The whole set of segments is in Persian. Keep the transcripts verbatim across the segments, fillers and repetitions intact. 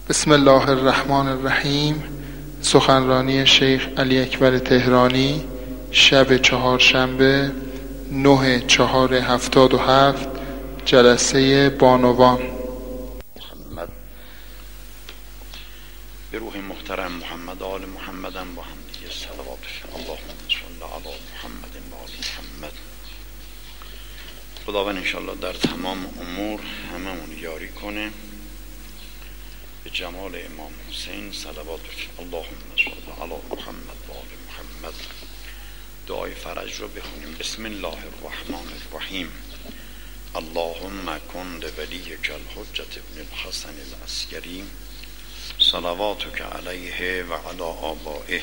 بسم الله الرحمن الرحیم. سخنرانی شیخ علی اکبر تهرانی، شب چهارشنبه نه چهار هفتاد و هفت، جلسه بانوان. محمد به روح محترم محمد آل محمد با هم دیگه صلوات. اللهم صل علی محمد و آل محمد. خداوند انشاءالله در تمام امور هممون یاری کنه. به جمال امام حسین صلوات. اللهم صل علی محمد و آل محمد. دعای فرج رو بخونیم. بسم الله الرحمن الرحیم. اللهم کن لولیک الحجة ابن الحسن العسکری صلواتک علیه و علی آبائه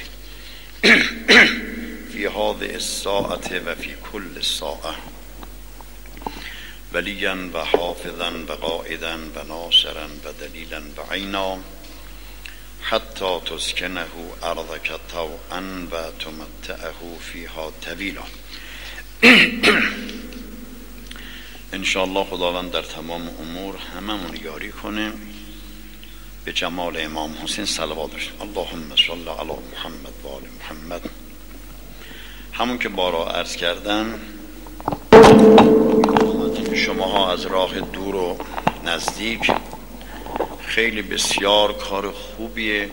فی هذه الساعة و فی کل ساعة ولیا و حافظا و قائدا و ناصرا و دلیلا و عینا حتی تسکنه ارضک طوعا و تمتعه فیها طویلا. انشاءالله خداوند در تمام امور هممون یاری کنه. به جمال امام حسین صلوات باشید. اللهم صل علی محمد و آل محمد. همون که بارا عرض کردن، شماها از راه دور و نزدیک خیلی بسیار کار خوبیه،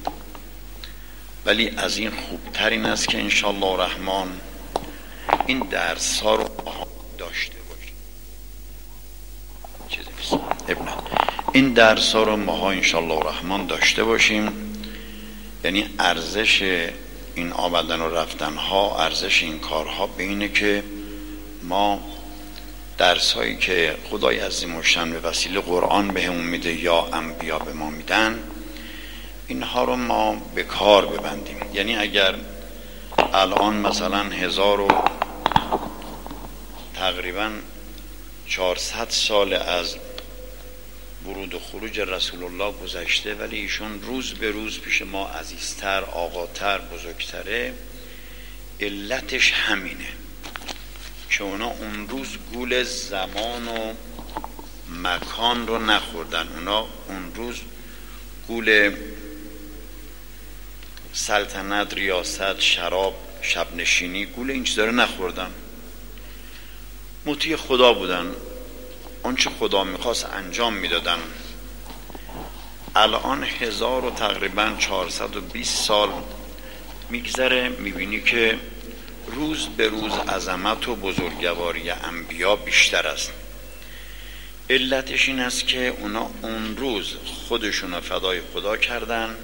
ولی از این خوبتر این است که انشاءالله رحمان این درس ها رو داشته باشیم. چیزی نیست ابن این درس ها رو ماها انشاءالله رحمان داشته باشیم. یعنی ارزش این آمدن و رفتن ها، ارزش این کارها به اینه که ما درس هایی که خدای عظیم و شان به وسیله قرآن به همون میده یا انبیا به ما میدن، اینها رو ما به کار ببندیم. یعنی اگر الان مثلا هزار و تقریبا چهارصد سال از ورود و خروج رسول الله گذشته، ولی ایشون روز به روز پیش ما عزیزتر، آقاتر، بزرگتره. علتش همینه که اونا اون روز گول زمان و مکان رو نخوردن. اونا اون روز گول سلطنت، ریاست، شراب، شب نشینی، گول این چیزا رو نخوردن. مطیع خدا بودن، اون چه خدا میخواست انجام میدادن. الان هزار و تقریبا چهارصد و بیست سال میگذره، میبینی که روز به روز عظمت و بزرگواری انبیا بیشتر است. علتش این است که اونا اون روز خودشون رو فدای خدا کردن.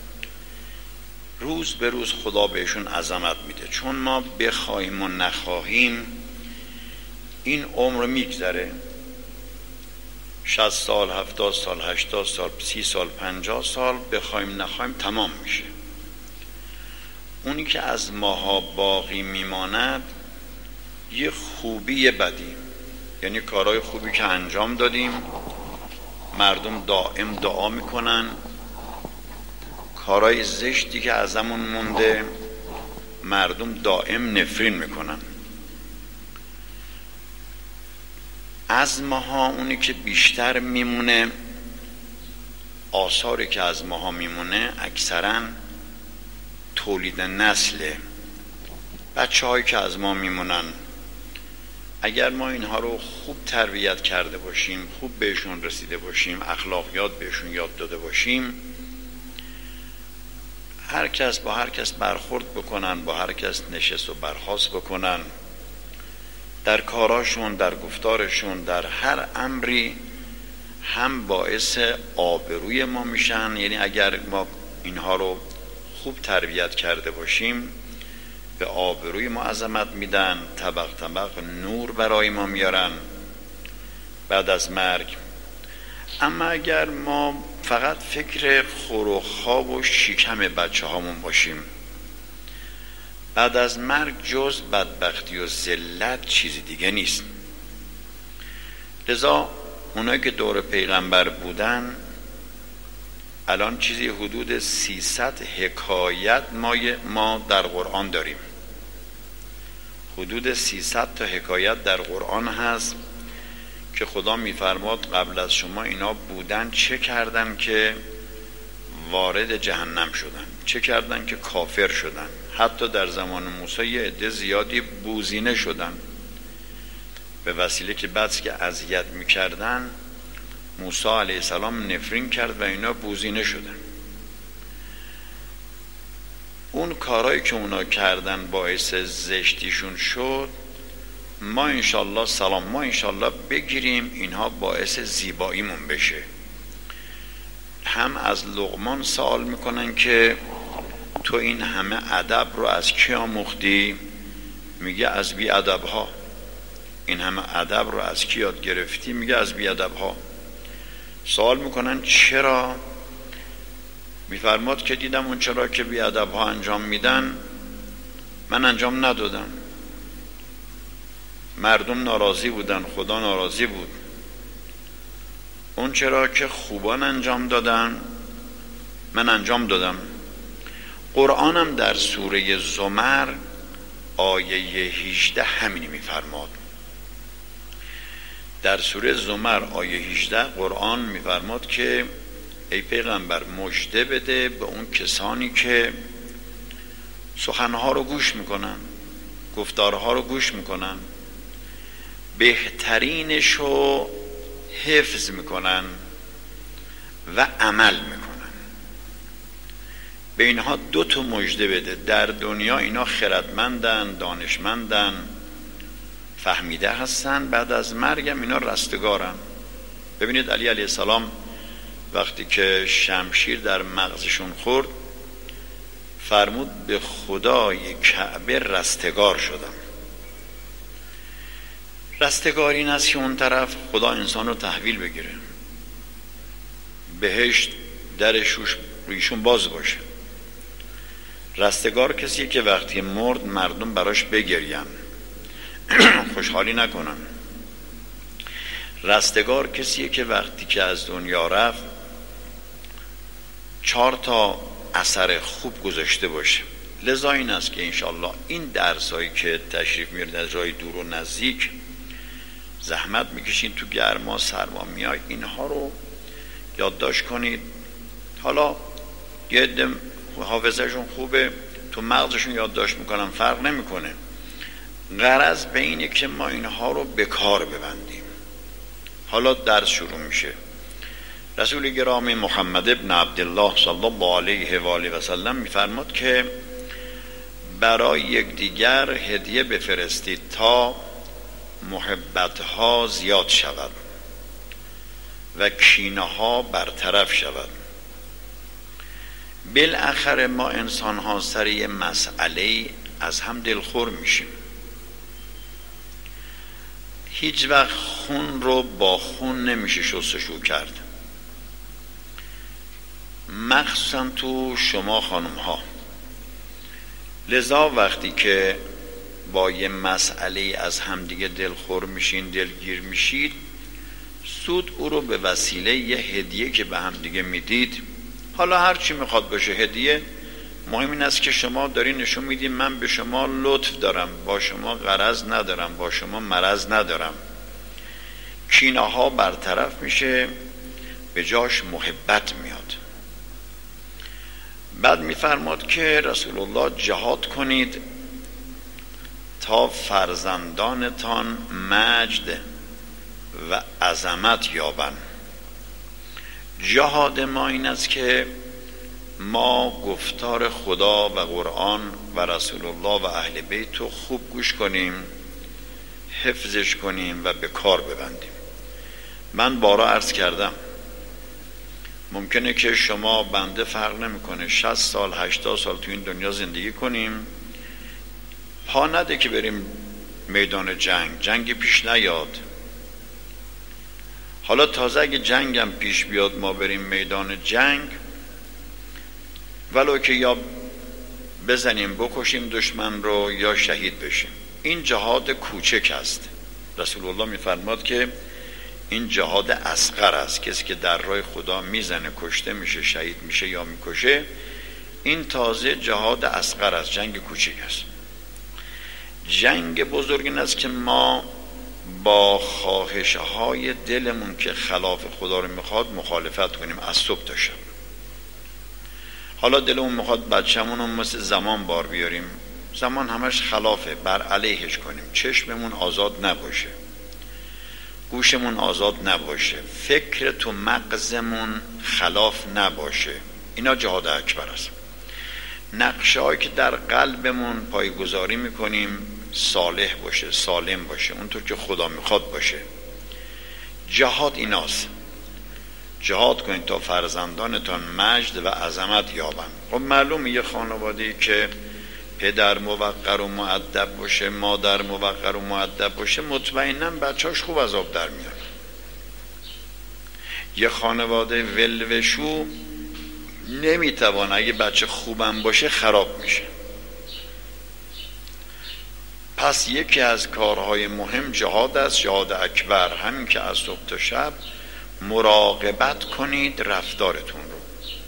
روز به روز خدا بهشون عظمت میده. چون ما بخواهیم و نخواهیم این عمر میگذره، شصت سال، هفتاد سال، هشتاد سال، سی سال، پنجاه سال، بخواهیم نخواهیم تمام میشه. اونی که از ماها باقی میماند یه خوبی بدی، یعنی کارهای خوبی که انجام دادیم مردم دائم دعا میکنن، کارهای زشتی که ازمون مونده مردم دائم نفرین میکنن. از ماها اونی که بیشتر میمونه، آثاری که از ماها میمونه اکثراً تولید نسله. بچه هایی که از ما میمونن، اگر ما اینها رو خوب تربیت کرده باشیم، خوب بهشون رسیده باشیم، اخلاقیات بهشون یاد داده باشیم، هر کس با هر کس برخورد بکنن، با هر کس نشست و برخاست بکنن، در کاراشون، در گفتارشون، در هر امری هم باعث آبروی ما میشن. یعنی اگر ما اینها رو خوب تربیت کرده باشیم به آبروی ما عظمت میدن، طبق طبق نور برای ما میارن بعد از مرگ. اما اگر ما فقط فکر خور و خواب و شکم بچه هامون باشیم، بعد از مرگ جز بدبختی و ذلت چیزی دیگه نیست. لذا اونایی که دور پیغمبر بودن، الان چیزی حدود سیصد حکایت ما ما در قرآن داریم. حدود سیصد تا حکایت در قرآن هست که خدا میفرماد قبل از شما اینا بودن چه کردن که وارد جهنم شدن. چه کردن که کافر شدن. حتی در زمان موسی یه عده زیادی بوزینه شدن به وسیله که بعد که اذیت میکردن موسی علیه السلام نفرین کرد و اینا بوزینه شدن. اون کارهایی که اونا کردن باعث زشتیشون شد، ما انشالله سلام ما انشالله بگیریم اینها باعث زیباییمون بشه. هم از لقمان سوال میکنن که تو این همه ادب رو از کی آموختی؟ میگه از بی ادب ها. این همه ادب رو از کی یاد گرفتی؟ میگه از بی ادب ها. سوال میکنن چرا؟ میفرماد که دیدم اون چرا که بی ادب ها انجام میدن من انجام ندادم. مردم ناراضی بودن، خدا ناراضی بود. اون چرا که خوبان انجام دادن من انجام دادم. قرآنم در سوره زمر آیه هجده همینی میفرماد. در سوره زمر آیه هجده قرآن میفرماد که ای پیغمبر مژده بده به اون کسانی که سخنها رو گوش میکنن، گفتارها رو گوش میکنن، بهترینش رو حفظ میکنن و عمل میکنن. به اینها دو تا مژده بده. در دنیا اینا خردمندن، دانشمندن، فهمیده هستن، بعد از مرگم اینا رستگارن. ببینید علی علیه السلام وقتی که شمشیر در مغزشون خورد فرمود به خدای کعبه رستگار شدم. رستگار این است که اون طرف خدا انسان رو تحویل بگیره، بهشت درش رویشون باز باشه. رستگار کسیه که وقتی مرد مردم براش بگرین، خوشحالی نکنن. رستگار کسیه که وقتی که از دنیا رفت چهار تا اثر خوب گذاشته باشه. لذا این است که انشالله این درسایی که تشریف میارید از جای دور و نزدیک، زحمت میکشین، تو گرما سرما میای، اینها رو یادداشت کنید. حالا یه عده حافظه‌شون خوبه تو مغزشون یادداشت میکنن، فرق نمیکنه. غرض به اینه که ما اینها رو به کار ببندیم. حالا درس شروع میشه. رسول گرامی محمد ابن عبدالله صلی الله علیه و آله و سلم میفرماد که برای یکدیگر هدیه بفرستید تا محبت ها زیاد شود و کینه ها برطرف شود. بالاخره ما انسان ها سر یه مسئله از هم دلخور میشیم. هیچ وقت خون رو با خون نمیشه شستشو کرد، مخصوصا تو شما خانم ها. لذا وقتی که با یه مسئله از همدیگه دلخور میشین، دلگیر میشید، سود او رو به وسیله یه هدیه که به همدیگه میدید، حالا هر چی میخواد باشه هدیه، مهم این است که شما داری نشون میدید من به شما لطف دارم، با شما غرض ندارم، با شما مرض ندارم. کینه ها برطرف میشه، به جاش محبت میاد. بعد میفرماد که رسول الله جهاد کنید تا فرزندانتان مجد و عظمت یابند. جهاد ما این است که ما گفتار خدا و قرآن و رسول الله و اهل بیت رو خوب گوش کنیم، حفظش کنیم و به کار ببندیم. من بارا عرض کردم ممکنه که شما بنده فرق نمیکنه شصت سال هشتاد سال تو این دنیا زندگی کنیم، پا نده که بریم میدان جنگ، جنگی پیش نیاد. حالا تازه اگه جنگم پیش بیاد ما بریم میدان جنگ، ولو که یا بزنیم بکشیم دشمن رو یا شهید بشیم، این جهاد کوچک است. رسول الله میفرماد که این جهاد اصغر است. کسی که در راه خدا میزنه کشته میشه، شهید میشه یا میکشه، این تازه جهاد اصغر است، جنگ کوچک است. جنگ بزرگ این است که ما با خواهشهای دلمون که خلاف خدا رو میخواد مخالفت کنیم از صبح تا شب. حالا دلمون میخواد بچه‌مون رو مثل زمان بار بیاریم، زمان همش خلافه، بر علیهش کنیم، چشممون آزاد نباشه، گوشمون آزاد نباشه، فکر تو مغزمون خلاف نباشه. اینا جهاد اکبر است. نقشه هایی که در قلبمون پایگذاری میکنیم صالح باشه، سالم باشه، اونطور که خدا میخواد باشه. جهاد ایناست. جهاد کنید تا فرزندانتان مجد و عظمت یابند. خب معلومه یه خانواده‌ای که پدر موقر و مؤدب باشه، مادر موقر و مؤدب باشه، مطمئناً بچه‌اش خوب از آب در میاد. یه خانواده ولوشو نمیتوانه، اگه بچه خوبم باشه خراب میشه. پس یکی از کارهای مهم جهاد است، جهاد اکبر. همین که از صبح تا شب مراقبت کنید رفتارتون رو.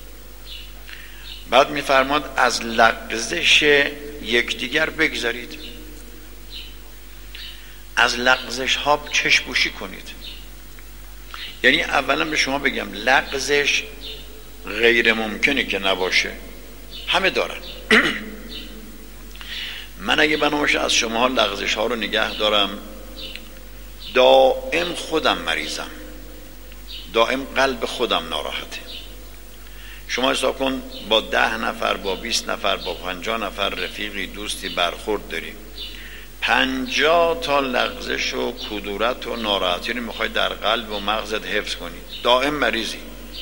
بعد میفرماد از لغزش یکدیگر بگذارید، از لغزش ها چشم پوشی کنید. یعنی اولا به شما بگم لغزش غیر ممکنه که نباشه، همه دارن. من اگه بنامشه از شما لغزش ها رو نگه دارم، دائم خودم مریضم، دائم قلب خودم ناراحته. شما حساب کن با ده نفر، با بیست نفر، با پنجاه نفر رفیقی دوستی برخورد داریم، پنجاه تا لغزش و کدورت و ناراحتی رو میخوای در قلب و مغزت حفظ کنی، دائم مریضی.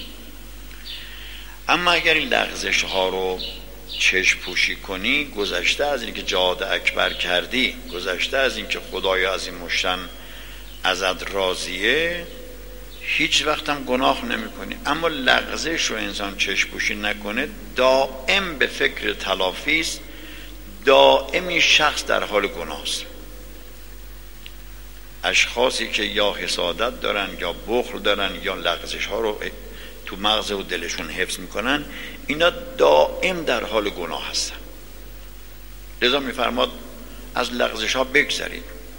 اما اگر این لغزش ها رو چشم پوشی کنی، گذشته از این که جهاد اکبر کردی، گذشته از این که خدایا از این مشتن ازت راضیه، هیچ وقت هم گناه نمی کنی. اما لغزش رو انسان چشم پوشی نکنه، دائم به فکر تلافی است، دائم این شخص در حال گناه است. اشخاصی که یا حسادت دارن یا بخل دارن یا لغزش ها رو تو مغز و دلشون حفظ میکنن، اینا دائم در حال گناه هستن. لذا میفرماد از لغزش ها بگذرید.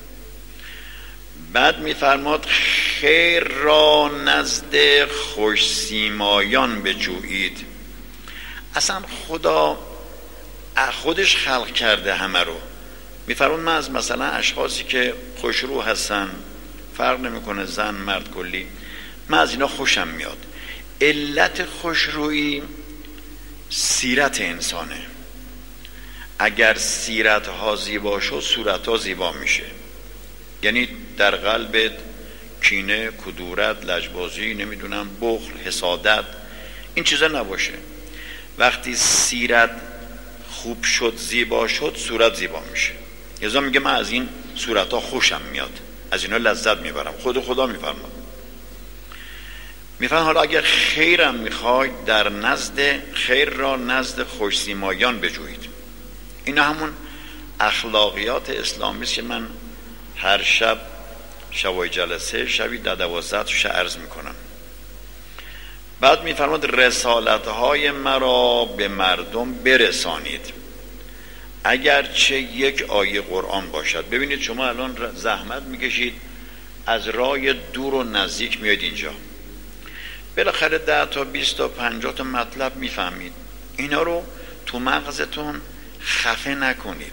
بعد میفرماد خیر را نزد خوش سیمایان بجویید. اصلا خدا خودش خلق کرده همه رو. میفرماد من از مثلا اشخاصی که خوشرو هستن، فرق نمیکنه زن مرد کلی، من از اینا خوشم میاد. علت خوشرویی سیرت انسانه. اگر سیرت ها زیبا شد صورت ها زیبا میشه. یعنی در قلبت کینه، کدورت، لجبازی، نمیدونم بخل، حسادت، این چیزا نباشه. وقتی سیرت خوب شد، زیبا شد، صورت زیبا میشه. یزا میگه من از این صورت ها خوشم میاد، از اینا لذت میبرم. خود خدا میفرماد. میفرماد حالا اگر خیرم میخواید، در نزد خیر را نزد خوش سیمایان بجویید. اینا همون اخلاقیات اسلامی است که من هر شب شبای جلسه شبی در دوازده توش عرض میکنم. بعد میفرماد رسالتهای مرا به مردم برسانید، اگرچه یک آیه قرآن باشد. ببینید شما الان زحمت میکشید، از راه دور و نزدیک میاد اینجا، بالاخره ده تا بیست تا پنجاه تا مطلب میفهمید. اینا رو تو مغزتون خفه نکنید،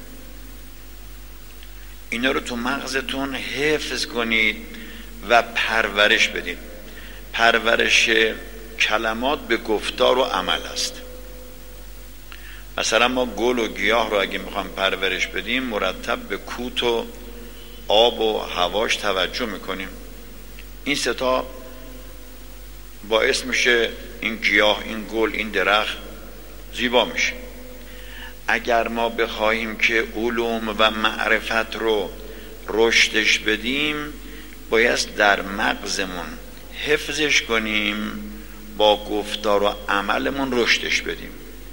اینا رو تو مغزتون حفظ کنید و پرورش بدید. پرورش کلمات به گفتار و عمل است. مثلا ما گل و گیاه رو اگه میخوام پرورش بدیم، مرتب به کوت و آب و هواش توجه میکنیم. این ستا باعث میشه این گیاه، این گل، این درخت زیبا میشه. اگر ما بخواهیم که علوم و معرفت رو رشدش بدیم، باید در مغزمون حفظش کنیم، با گفتار و عملمون رشدش بدیم.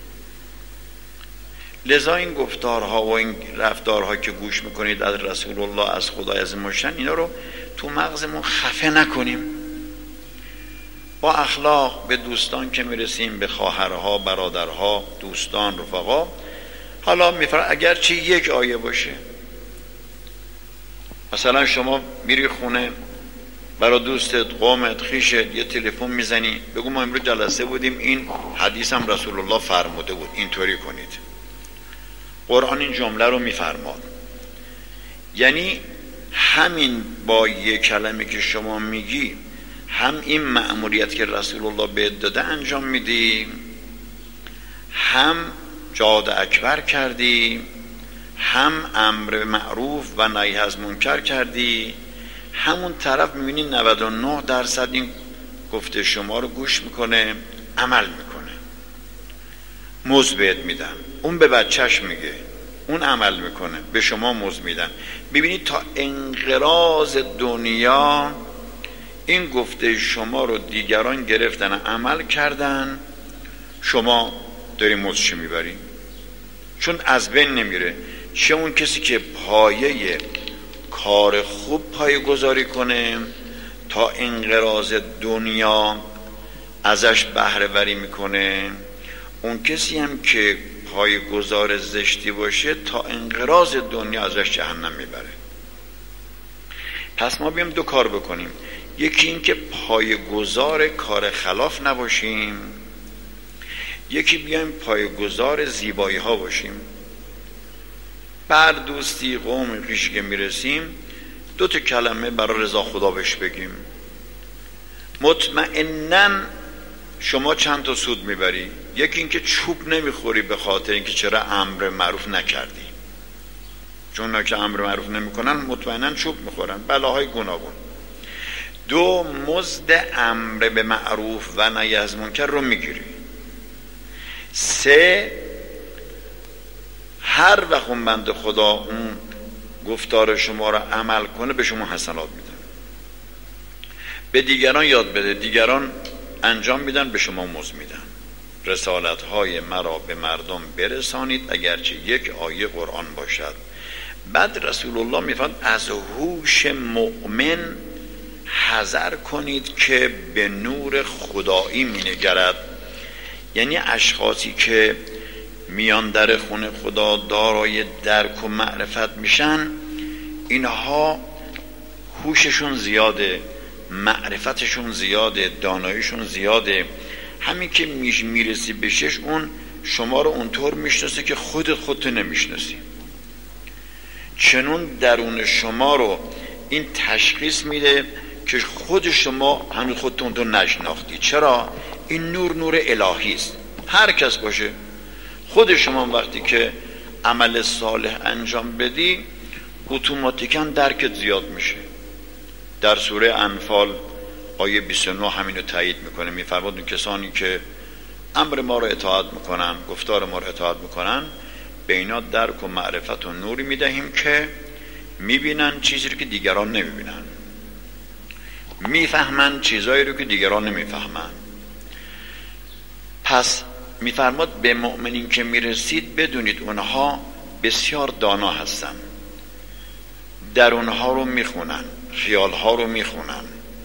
لذا این گفتارها و این رفتارها که گوش میکنید از رسول الله، از خدای عظیم‌الشأن، اینا رو تو مغزمون خفه نکنیم. با اخلاق به دوستان که میرسیم، به خواهرها، برادرها، دوستان، رفقا، حالا میفرم اگر چه یک آیه باشه. مثلا شما میری خونه برای دوستت، قومت، خیشت یه تلفن میزنی بگو ما امروز جلسه بودیم، این حدیث هم رسول الله فرموده بود اینطوری کنید. قرآن این جمله رو میفرماد. یعنی همین با یه کلمه که شما میگی هم این مأموریت که رسول الله بهت داده انجام میدی، هم جهاد اکبر کردی، هم امر معروف و نهی از منکر کردی. همون طرف میبینی نود و نه درصد این گفته شما رو گوش میکنه، عمل میکنه. مزد بهت میدن، اون به بچهش میگه، اون عمل میکنه، به شما مزد میدن. ببینید تا انقراض دنیا این گفته شما رو دیگران گرفتن عمل کردن، شما داری مزدش میبری، چون از بین نمیره. چه اون کسی که پایه کار خوب پایه گذاری کنه تا انقراض دنیا ازش بهره وری میکنه، اون کسی هم که پایه گذار زشتی باشه تا انقراض دنیا ازش جهنم میبره. پس ما بیام دو کار بکنیم، یکی این که پایه گذار کار خلاف نباشیم، یکی بیایم پایه گذار زیبایی ها باشیم. بر دوستی قوم خیش که میرسیم دو تا کلمه برای رضا خدا بهش بگیم، مطمئناً شما چند تا سود میبری. یکی اینکه چوب نمیخوری به خاطر اینکه چرا امر معروف نکردی، چون اونا که امر معروف نمیکنن مطمئناً چوب میخورن، بلاهای گوناگون. دو، مزد امر به معروف و نهی از منکر رو میگیری. سه، هر وقت اون بنده خدا اون گفتار شما رو عمل کنه به شما حسنات میدن، به دیگران یاد بده، دیگران انجام میدن، به شما مزد میدن. رسالت های مرا به مردم برسانید اگرچه یک آیه قرآن باشد. بعد رسول الله میفرماید از هوش مؤمن حذر کنید که به نور خدایی مینگرد. یعنی اشخاصی که میان در خونه خدا دارای درک و معرفت میشن، اینها هوششون زیاده، معرفتشون زیاده، داناییشون زیاده. همین که میش میرسی بهشش اون شما رو اونطور میشناسه که خودت خودت نمیشناسی. چنون درون شما رو این تشخیص میده که خود شما هنوز خودتون رو نشناختی. چرا؟ این نور نور الهی است. هر کس باشه، خود شما وقتی که عمل صالح انجام بدی اتوماتیکاً درکت زیاد میشه. در سوره انفال آیه بیست و نه همینو تایید میکنه، میفرماد اون کسانی که امر ما رو اطاعت میکنن، گفتار ما رو اطاعت میکنن، به اینا درک و معرفت و نوری میدهیم که میبینن چیزی رو که دیگران نمیبینن، میفهمن چیزایی رو که دیگران نمیفهمن. پس میفرماد به مؤمنین که میرسید بدونید اونها بسیار دانا هستن، در اونها رو میخونن، خیالها رو میخونن.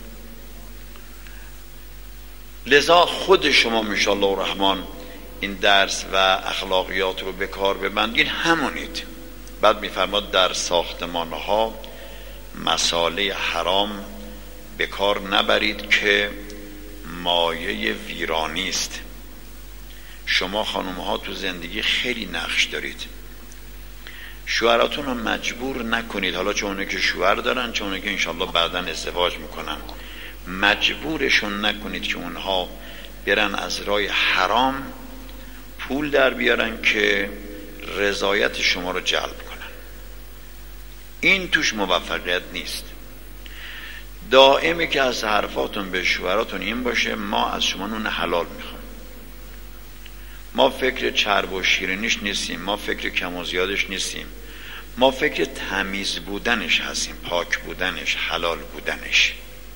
لذا خود شما انشاءالله الرحمن این درس و اخلاقیات رو به کار ببندین، همونید. بعد میفرماد در ساختمانها مساله حرام به کار نبرید که مایه ویرانی است. شما خانومها تو زندگی خیلی نقش دارید، شوهراتون رو مجبور نکنید، حالا چه اونه که شوهر دارن چه اونه که انشالله بعداً ازدواج میکنن، مجبورشون نکنید که اونها برن از راه حرام پول در بیارن که رضایت شما رو جلب کنن. این توش موفقیت نیست. دائمی که از حرفاتون به شوهراتون این باشه ما از شما نون حلال میخوام، ما فکر چرب و شیرینیش نیستیم، ما فکر کم و زیادش نیستیم، ما فکر تمیز بودنش هستیم، پاک بودنش، حلال بودنش.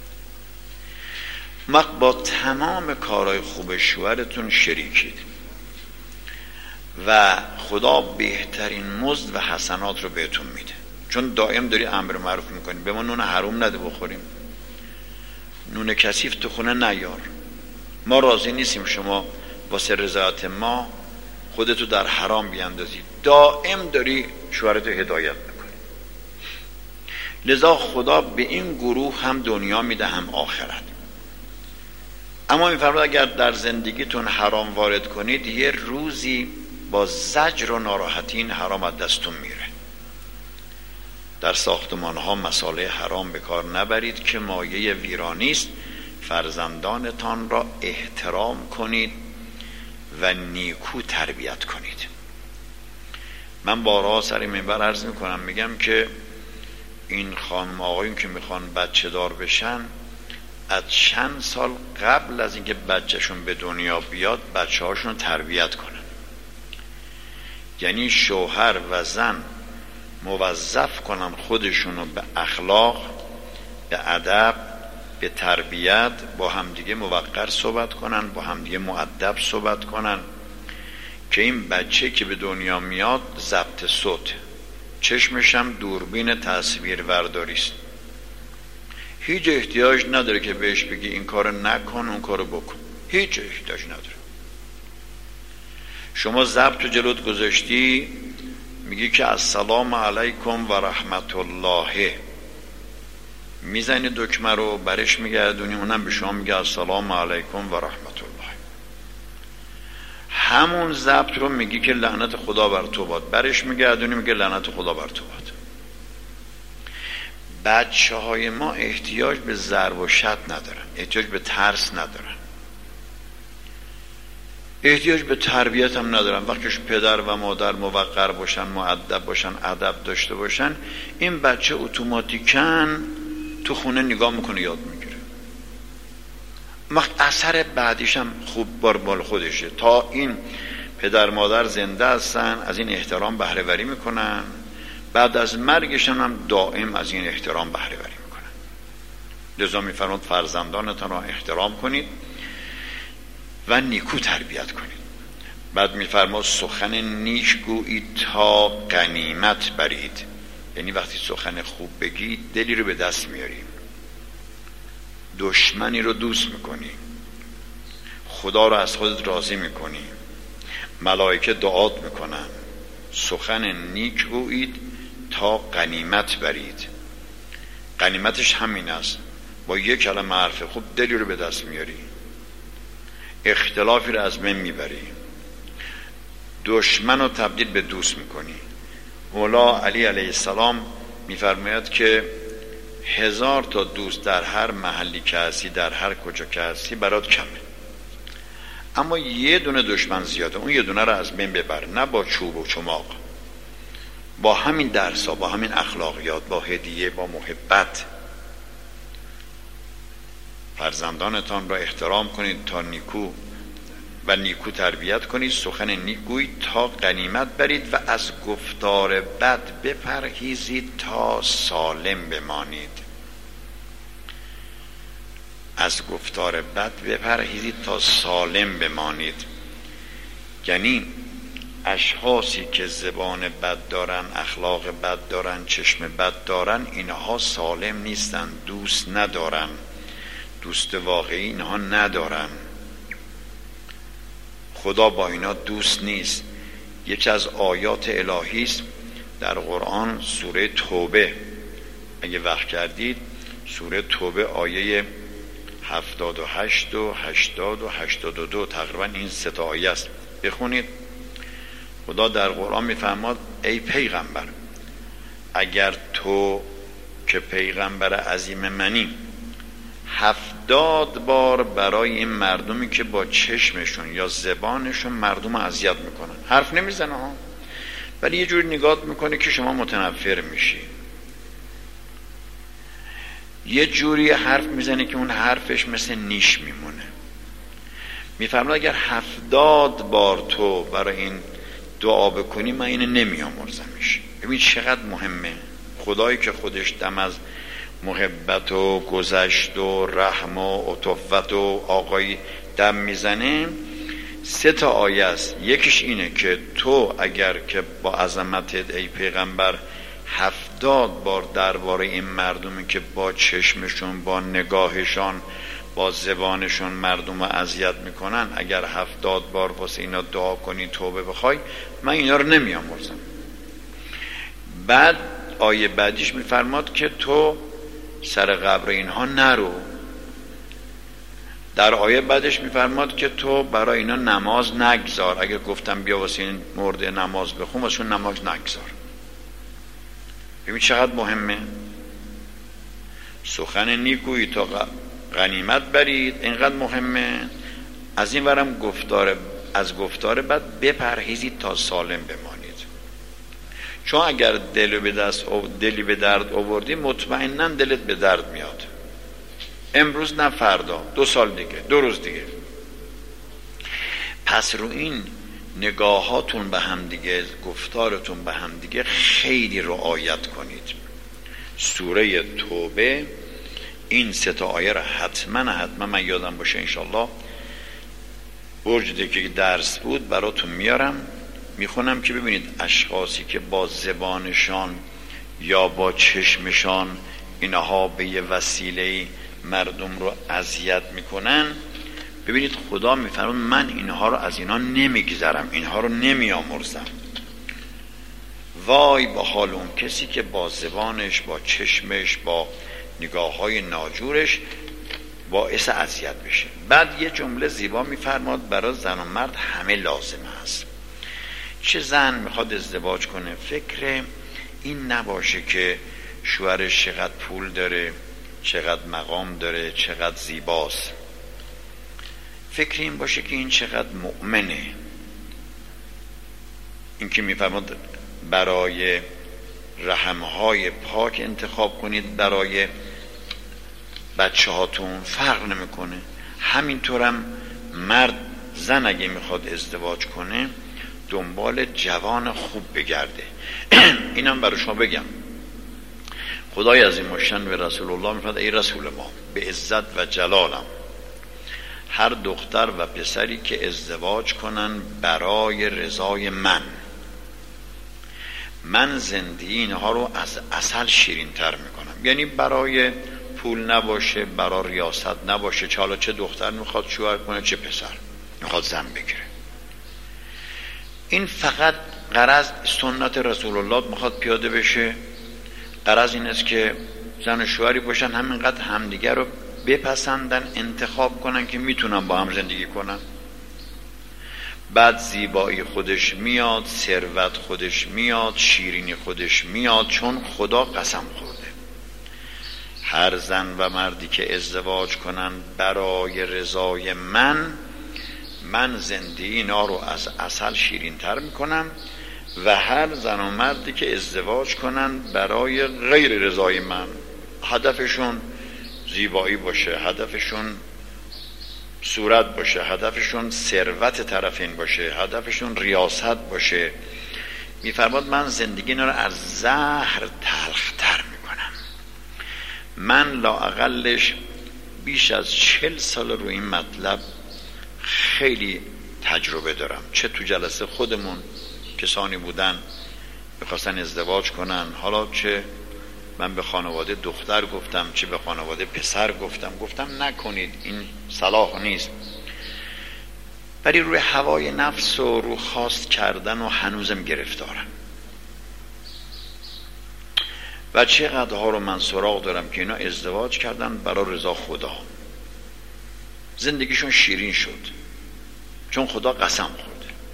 ما با تمام کارهای خوب شوهرتون شریکید و خدا بهترین مزد و حسنات رو بهتون میده، چون دائم داری امر معروف میکنی. به ما نون حرام نده بخوریم، نون کثیف تو خونه نیار، ما راضی نیستیم شما واسه رضایت ما خودتو در حرام بیاندازی. دائم داری شوهرتو هدایت میکنی. لذا خدا به این گروه هم دنیا میده هم آخرت. اما میفرماید اگر در زندگیتون حرام وارد کنید، یه روزی با زجر و ناراحتی این حرام از دستتون میره. در ساختمان ها مساله حرام به کار نبرید که مایه ویرانی است. فرزندانتان را احترام کنید و نیکو تربیت کنید. من بارها سر منبر عرض میکنم، میگم که این خانم آقایون که میخوان بچه دار بشن، از چند سال قبل از اینکه بچهشون به دنیا بیاد بچه هاشون تربیت کنن. یعنی شوهر و زن موظف کنن خودشونو به اخلاق، به ادب، به تربیت، با همدیگه موقر صحبت کنن، با همدیگه مؤدب صحبت کنن که این بچه که به دنیا میاد ضبط صوت، چشمش هم دوربین تصویر برداری است. هیچ احتیاج نداره که بهش بگی این کار نکن اون کارو بکن، هیچ احتیاج نداره. شما ضبط جلوت گذاشتی، میگی که السلام علیکم و رحمت الله، میزنی دکمه رو برش میگردونی، اونم به شما میگه السلام علیکم و رحمت الله. همون ضبط رو میگی که لعنت خدا بر تو باد، برش میگردونی میگه لعنت خدا بر تو باد. بچه های ما احتیاج به ضرب و شتم ندارن، احتیاج به ترس ندارن، احتیاج به تربیت هم ندارن. وقتیش پدر و مادر موقر باشن، مؤدب باشن، ادب داشته باشن، این بچه اتوماتیکاً تو خونه نگاه میکنه، یاد میگیره. وقت اثر بعدیش هم خوب بار بال خودشه. تا این پدر مادر زنده هستن از این احترام بهره وری میکنن، بعد از مرگشون هم دائم از این احترام بهره وری میکنن. لذا میفرماید فرزندانتان را احترام کنید و نیکو تربیت کنید. بعد میفرماید سخن نیک گویید تا غنیمت برید. یعنی وقتی سخن خوب بگی دلی رو به دست میاری، دشمنی رو دوست میکنی، خدا رو از خودت راضی میکنی، ملائکه دعات میکنن. سخن نیک گویید تا غنیمت برید. غنیمتش همین است، با یک کلمه حرف خوب دلی رو به دست میاری، اختلافی رو از بین میبری، دشمن رو تبدیل به دوست میکنی. مولا علی علیه السلام میفرماید که هزار تا دوست در هر محلی که هستی، در هر کجا که هستی برات کمه، اما یه دونه دشمن زیاده، اون یه دونه رو از بین ببر. نه با چوب و چماق، با همین درسا، با همین اخلاقیات، با هدیه، با محبت. فرزندانتان را احترام کنید تا نیکو و نیکو تربیت کنید. سخن نیک گویید تا غنیمت برید و از گفتار بد بپرهیزید تا سالم بمانید. از گفتار بد بپرهیزید تا سالم بمانید. یعنی اشخاصی که زبان بد دارن، اخلاق بد دارن، چشم بد دارن، اینها سالم نیستن، دوست ندارن، دوست واقعی اینها ندارن. خدا با اینا دوست نیست. یکی از آیات الهی است در قرآن، سوره توبه. اگه وقت کردید سوره توبه آیه هفتاد و هشت و هشتاد و هشتاد و دو، تقریبا این سه تا آیه است، بخونید. خدا در قرآن میفرماد ای پیغمبر، اگر تو که پیغمبر عظیم منی هفتاد بار برای این مردمی که با چشمشون یا زبانشون مردم اذیت میکنن، حرف نمیزنه ها، ولی یه جوری نگاه میکنه که شما متنفر میشی، یه جوری حرف میزنه که اون حرفش مثل نیش میمونه. میفرماد اگر هفتاد بار تو برای این دعا بکنی من اینو نمیامرزمش. ببین چقدر مهمه. خدایی که خودش دم از محبت و گذشت و رحم و عطوفت و آقایی دم میزنه، سه تا آیه است. یکیش اینه که تو اگر که با عظمتت ای پیغمبر هفتاد بار درباره این مردمی که با چشمشون، با نگاهشان، با زبانشون مردم رو اذیت میکنن، اگر هفتاد بار واسه اینا دعا کنی، توبه بخوای، من اینا رو نمیامرزم. بعد آیه بعدیش میفرماد که تو سر قبر اینها نرو. در آیه بعدش میفرماد که تو برای اینا نماز نگذار. اگر گفتم بیا واسه این مرده نماز بخون، واسه نماز نگذار. ببین چقدر مهمه. سخن نیکویی تا غنیمت برید، اینقدر مهمه. از این ورم گفتار از گفتار بد بپرهیزید تا سالم بمانید. چون اگر دل به دست دلی به درد آوردی، مطمئناً دلت به درد میاد. امروز نه فردا، دو سال دیگه، دو روز دیگه. پس رو این نگاهاتون به هم دیگه، گفتارتون به هم دیگه خیلی رعایت کنید. سوره توبه این سه تا آیه را حتما حتما من یادم باشه انشالله برج دیگه درس بود براتون میارم میخونم که ببینید اشخاصی که با زبانشان یا با چشمشان اینها به یه وسیله مردم رو اذیت میکنن، ببینید خدا میفرماید من اینها رو از اینا نمیگذرم، اینها رو نمیامرزم. وای با حال اون کسی که با زبانش، با چشمش، با نگاه های ناجورش باعث اذیت بشه. بعد یه جمله زیبا میفرماد برای زن و مرد همه لازم هست. چه زن میخواد ازدواج کنه فکر این نباشه که شوهرش چقدر پول داره، چقدر مقام داره، چقدر زیباست. فکر این باشه که این چقدر مؤمنه. این که میفرماد برای رحمهای پاک انتخاب کنید، برای بچه هاتون فرق نمیکنه. همینطورم مرد زن اگه میخواد ازدواج کنه دنبال جوان خوب بگرده. اینم برای شما بگم، خدای عظیم مشن به رسول الله میفرماید ای رسول ما به عزت و جلالم هر دختر و پسری که ازدواج کنن برای رضای من، من زندگی اینها رو از عسل شیرین تر میکنم. یعنی برای پول نباشه، برای ریاست نباشه، چه حالا چه دختر میخواد شوهر کنه چه پسر میخواد زن بگیره. این فقط غرض سنت رسول الله میخواد پیاده بشه. غرض این است که زن و شوهری باشن همینقدر همدیگر رو بپسندن، انتخاب کنن که میتونن با هم زندگی کنن. بعد زیبایی خودش میاد، ثروت خودش میاد، شیرینی خودش میاد، چون خدا قسم خورده هر زن و مردی که ازدواج کنن برای رضای من، من زندگی اینا رو از عسل شیرین تر میکنم، و هر زن و مردی که ازدواج کنن برای غیر رضای من، هدفشون زیبایی باشه، هدفشون صورت باشه، هدفشون ثروت طرفین باشه، هدفشون ریاست باشه، میفرماد من زندگی اینا رو از زهر تلختر میکنم. من لااقلش بیش از چل سال رو این مطلب خیلی تجربه دارم. چه تو جلسه خودمون کسانی بودن میخواستن ازدواج کنن، حالا چه من به خانواده دختر گفتم چه به خانواده پسر گفتم گفتم نکنید، این صلاح نیست. ولی روی هوای نفس و رو خواست کردن و هنوزم گرفتارم. و چقدر ها رو من سراغ دارم که اینا ازدواج کردن برای رضا خدا، زندگیشون شیرین شد چون خدا قسم خورده.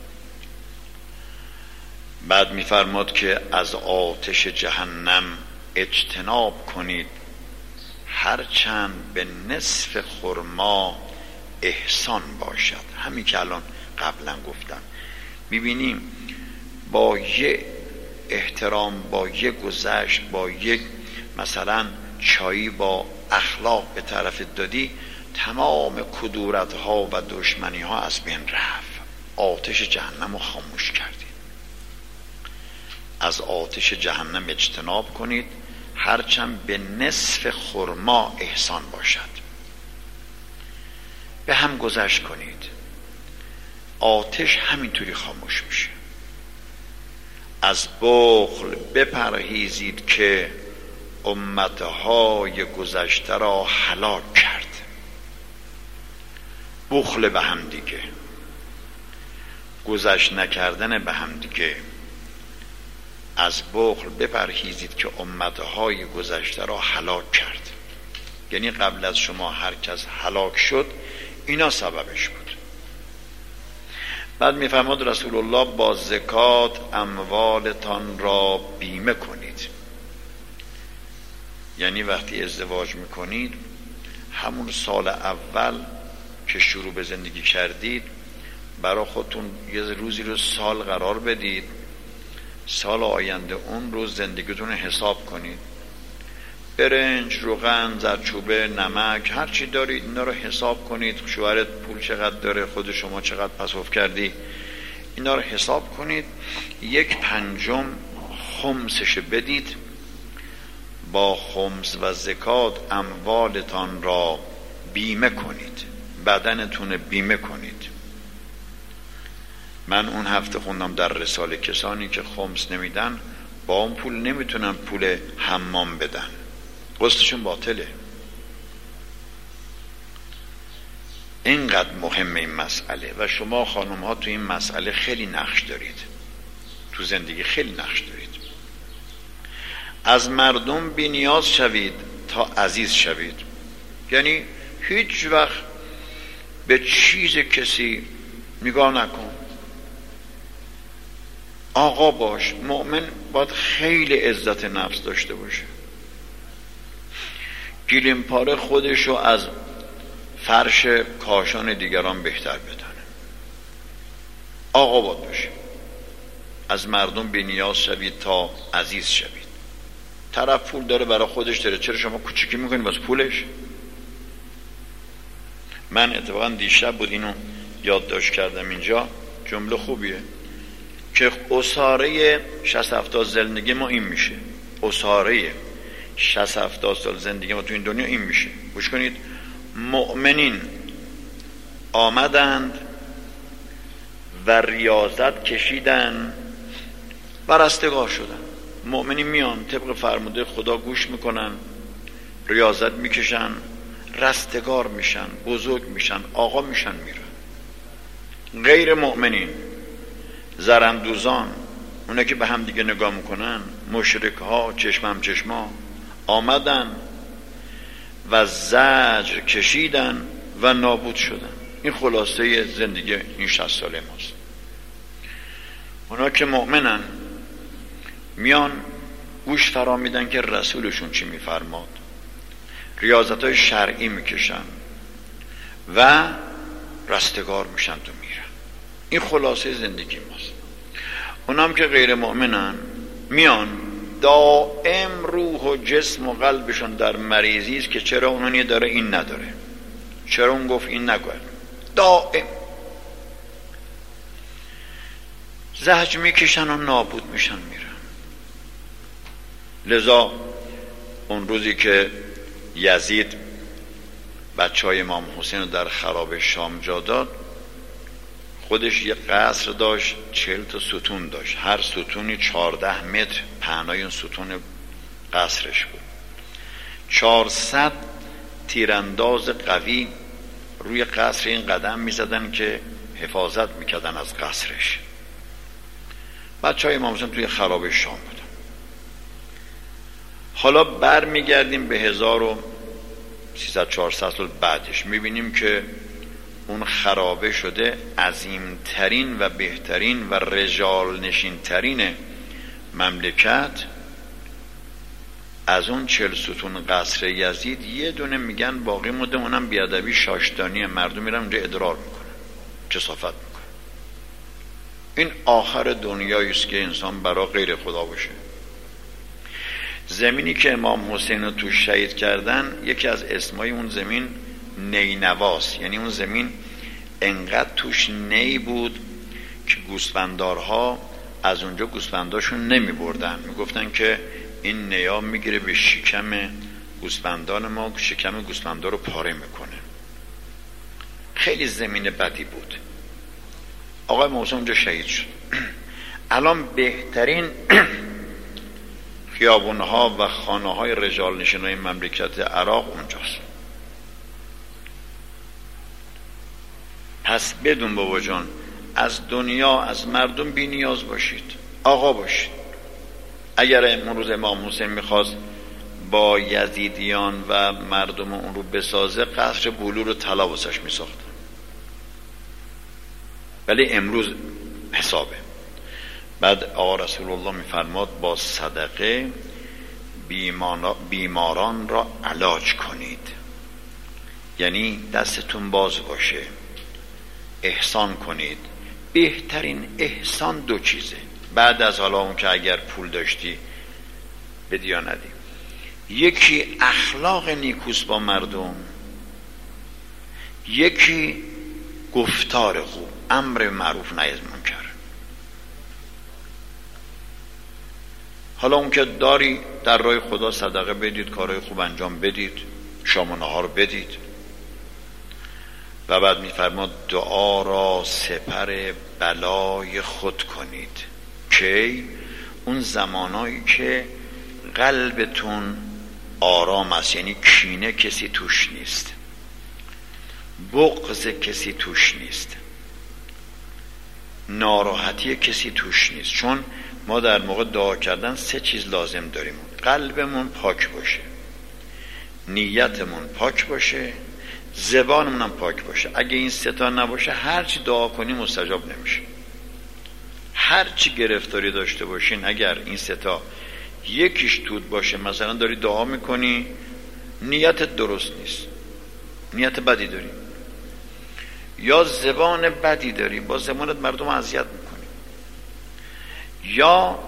بعد میفرماد که از آتش جهنم اجتناب کنید هرچند به نصف خرما احسان باشد. همین که الان قبلا گفتم. میبینیم با یه احترام، با یه گذشت، با یک مثلا چایی با اخلاق به طرف دادی، تمام کدورت ها و دشمنی ها از بین رفت. آتش جهنم رو خاموش کردید. از آتش جهنم اجتناب کنید هرچند به نصف خرما احسان باشد. به هم گذشت کنید، آتش همینطوری خاموش میشه. از بخل بپرهیزید که امتهای گذشته را هلاک کرد. بخل به هم دیگه، گذشت نکردن به هم دیگه، از بخل بپرهیزید که امتهای گذشته را هلاک کرد. یعنی قبل از شما هر کس هلاک شد اینا سببش بود. بعد میفرماد رسول الله با زکات اموالتان را بیمه کنید. یعنی وقتی ازدواج میکنید همون سال اول که شروع به زندگی کردید برای خودتون یه روزی رو سال قرار بدید، سال آینده اون روز زندگیتون حساب کنید، برنج، روغن، زردچوبه، نمک، هر چی دارید اینا رو حساب کنید، شوهرت پول چقدر داره، خود شما چقدر پسوف کردی، اینا رو حساب کنید، یک پنجم خمسش بدید، با خمس و زکات اموالتان را بیمه کنید، بدنتون بیمه کنید. من اون هفته خوندم در رساله کسانی که خمس نمیدن با اون پول نمیتونن پول حمام بدن، قسطشون باطله. اینقدر مهمه این مسئله و شما خانم ها تو این مسئله خیلی نقش دارید، تو زندگی خیلی نقش دارید. از مردم بی نیاز شوید تا عزیز شوید. یعنی هیچ وقت به چیز کسی نگاه نکن، آقا باش. مؤمن باید خیلی عزت نفس داشته باشه، گیلیم پاره خودشو از فرش کاشان دیگران بهتر بدانه. آقا باید باشه. از مردم بی نیاز شوید تا عزیز شوید. طرف پول داره برای خودش داره، چرا شما کوچیکی میکنید باز پولش؟ من اتفاقا دیشب بود اینو یادداشت کردم اینجا، جمله خوبیه که اساره شصت هفتاد زندگی ما این میشه، اساره شصت هفتاد سال زندگی ما تو این دنیا این میشه. گوش کنید، مؤمنین آمدند و ریاضت کشیدن و رستگار شدن. مؤمنین میان طبق فرموده خدا گوش میکنن، ریاضت میکشن، رستگار میشن، بزرگ میشن، آقا میشن، میرن. غیر مؤمنین، زرندوزان، اونا که به هم دیگه نگاه میکنن، مشرک ها، چشمم چشما، آمدن و زجر کشیدن و نابود شدن. این خلاصه زندگی این شصت ساله ماست. اونا که مؤمنن میان گوش فرا میدن که رسولشون چی میفرماد، ریاضت های شرعی میکشن و رستگار میشن تو میرن. این خلاصه زندگی ماست. اونام که غیر مؤمنن میان دائم روح و جسم و قلبشون در مریضی است که چرا اونانی داره این نداره، چرا اون گفت این نگوید، دائم زجر میکشن و نابود میشن میرن. لذا اون روزی که یزید بچه های امام حسین رو در خراب شام جا داد، خودش یه قصر داشت، چهل تا ستون داشت، هر ستونی چهارده متر پهنای اون ستون قصرش بود. چهارصد تیرانداز قوی روی قصر این قدم میزدن که حفاظت میکردن از قصرش. بچه های امام حسین توی خراب شام بودن. حالا بر میگردیم به هزار و سیصد چهارصد سال بعدش، میبینیم که اون خرابه شده عظیمترین و بهترین و رجال نشین ترین مملکت. از اون چل ستون قصر یزید یه دونه میگن باقی مونده، اونم بیادبی شاشتانی، مردم میرن اونجا ادرار میکنن، کثافت میکنن. این آخر دنیایی است که انسان برای غیر خدا باشه. زمینی که امام حسین رو توش شهید کردن، یکی از اسمای اون زمین نینواست. یعنی اون زمین انقدر توش نی بود که گوسفندارها از اونجا گوسفنداشون نمی بردن، می گفتن که این نیا میگیره به شکم گوسفندان ما، شکم گوسفندا رو پاره میکنه. خیلی زمین بدی بود. آقای موسی اونجا شهید شد. الان بهترین خیابونها و خانه‌های رجال نشینای مملکت عراق اونجاست. پس بدون بابا جان، از دنیا، از مردم بی نیاز باشید، آقا باشید. اگر امروز امام حسین میخواست با یزیدیان و مردم اون رو بسازه، قصر بلور رو طلا واسش میساخت، ولی امروز حسابه. بعد آقا رسول الله میفرماد با صدقه بیماران را علاج کنید، یعنی دستتون باز باشه، احسان کنید. بهترین احسان دو چیزه، بعد از حالا اون که اگر پول داشتی بدی یا ندی. یکی اخلاق نیکوس با مردم، یکی گفتار خوب، امر معروف نهی از منکر. حالا اون که داری در راه خدا صدقه بدید، کارهای خوب انجام بدید، شام و نهار بدید. و بعد میفرماد دعا را سپر بلای خود کنید. که اون زمانایی که قلبتون آرام است، یعنی کینه کسی توش نیست، بغض کسی توش نیست، ناراحتی کسی توش نیست. چون ما در موقع دعا کردن سه چیز لازم داریم: قلبمون پاک باشه، نیتمون پاک باشه، زبانمون هم پاک باشه. اگه این سه تا نباشه هرچی دعا کنیم مستجاب نمیشه. هرچی گرفتاری داشته باشین، اگر این سه تا یکیش تود باشه، مثلا داری دعا میکنی نیتت درست نیست، نیت بدی داری، یا زبان بدی داری، با زبانت مردم اذیت میکنی، یا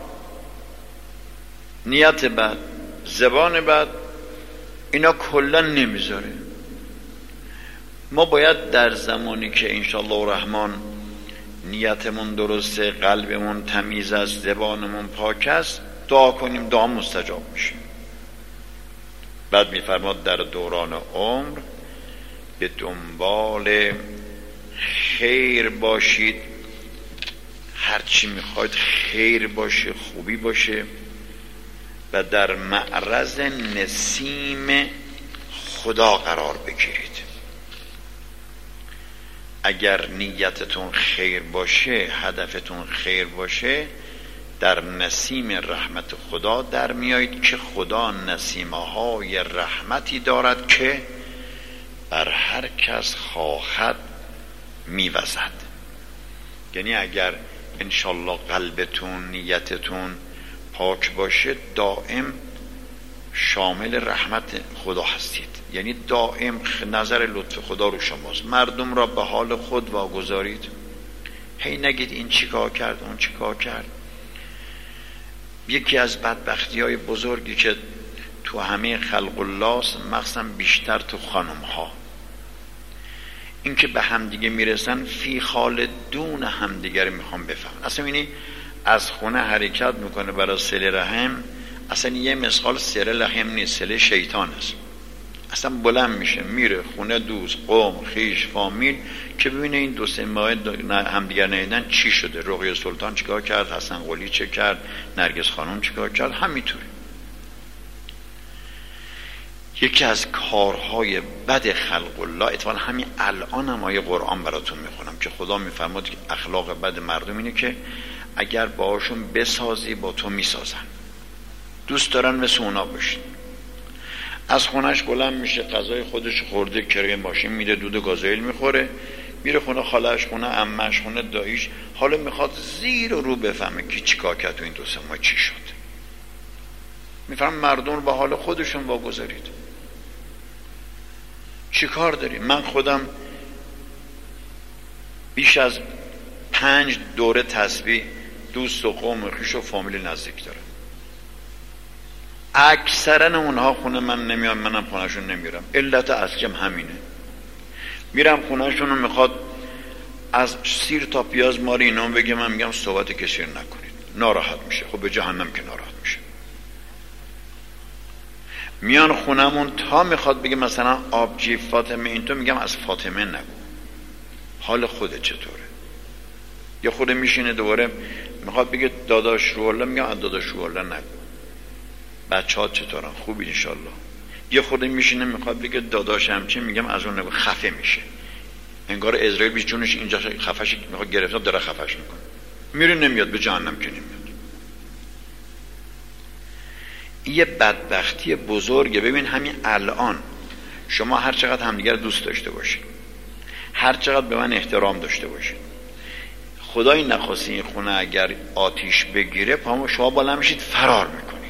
نیت بد، زبان بد، اینا کلا نمیذاره. ما باید در زمانی که انشاءالله الرحمن نیتمون درسته، قلبمون تمیز است، زبانمون پاک است، دعا کنیم، دعا مستجاب میشه. بعد میفرماد در دوران عمر به دنبال خیر باشید، هرچی میخواید خیر باشه، خوبی باشه، و در معرض نسیم خدا قرار بگیرید. اگر نیتتون خیر باشه، هدفتون خیر باشه، در نسیم رحمت خدا در میایید که خدا نسیمه های رحمتی دارد که بر هر کس خواهد میوزد. یعنی اگر انشالله قلبتون، نیتتون پاک باشه، دائم شامل رحمت خدا هستید، یعنی دائم نظر لطف خدا رو شماست. مردم را به حال خود واگذارید، هی نگید این چی کار کرد، اون چی کار کرد. یکی از بدبختی های بزرگی که تو همه خلق الله، مخصوصا بیشتر تو خانم ها، این که به همدیگه میرسن فی خال دون همدیگه رو میخوام بفهم. اصلا اینی از خونه حرکت میکنه برای صله رحم، اصلا یه مسخال صله رحم نیست، صله شیطان است. اصلا بلند میشه میره خونه دوست، قوم، خیش، فامیل که ببینه این دو سه ماه همدیگر ندیدن چی شده، رقیه سلطان چیکار کرد، حسن قلی چه کرد، نرگس خانم چیکار کرد، همینطوری. یکی از کارهای بد خلق الله، اتفاقا همین الان هم آیه قرآن براتون میخونم که خدا میفرماد که اخلاق بد مردم اینه که اگر باهاشون بسازی با تو میسازن، دوست دارن مثل اونا باشین. از خونش بلند میشه، غذای خودش خورده، کرایه ماشین میده، دود گازوئیل میخوره، میره خونه خالش، خونه عمش، خونه داییش، حالا میخواد زیر و رو بفهمه که چیکار کرد تو این دو سه ماه چی شد. میفهم مردم رو به حال خودشون واگذارید. چی کار داریم؟ من خودم بیش از پنج دوره تسبیح دوست و قوم و خویش و فامیل نزدیک دارم. اکثرا اونها خونه من نمیان، منم خونهشون نمیرم. علت اصلیم همینه. میرم خونهشون و میخواد از سیر تا پیاز ماری اینا بگه، من میگم صحبت کسی رو نکنید، ناراحت میشه. خب به جهنم که ناراحت میشه. میان خونمون تا میخواد بگه مثلا آبجی فاطمه این تو، میگم از فاطمه نگو، حال خودت چطوره. یا خود میشینه دوباره میخواد بگه داداش روحالله، میگم از داداش روحالله نگو. بچه ها چطورن؟ خوبی انشالله. یه خود میشینه میخواد بگه داداش همچین، میگم از اون نگو، خفه میشه. انگار اسرائیل بیش جونش اینجا خفش میخواد گرفته داره خفش میکنه. میره نمیاد، به جهنم که نمیاد. یه بدبختی بزرگه. ببین همین الان شما هر چقدر همدیگر دوست داشته باشید، هر چقدر به من احترام داشته باشید، خدای نخواسته این خونه اگر آتیش بگیره پا شما بالا میشید فرار میکنید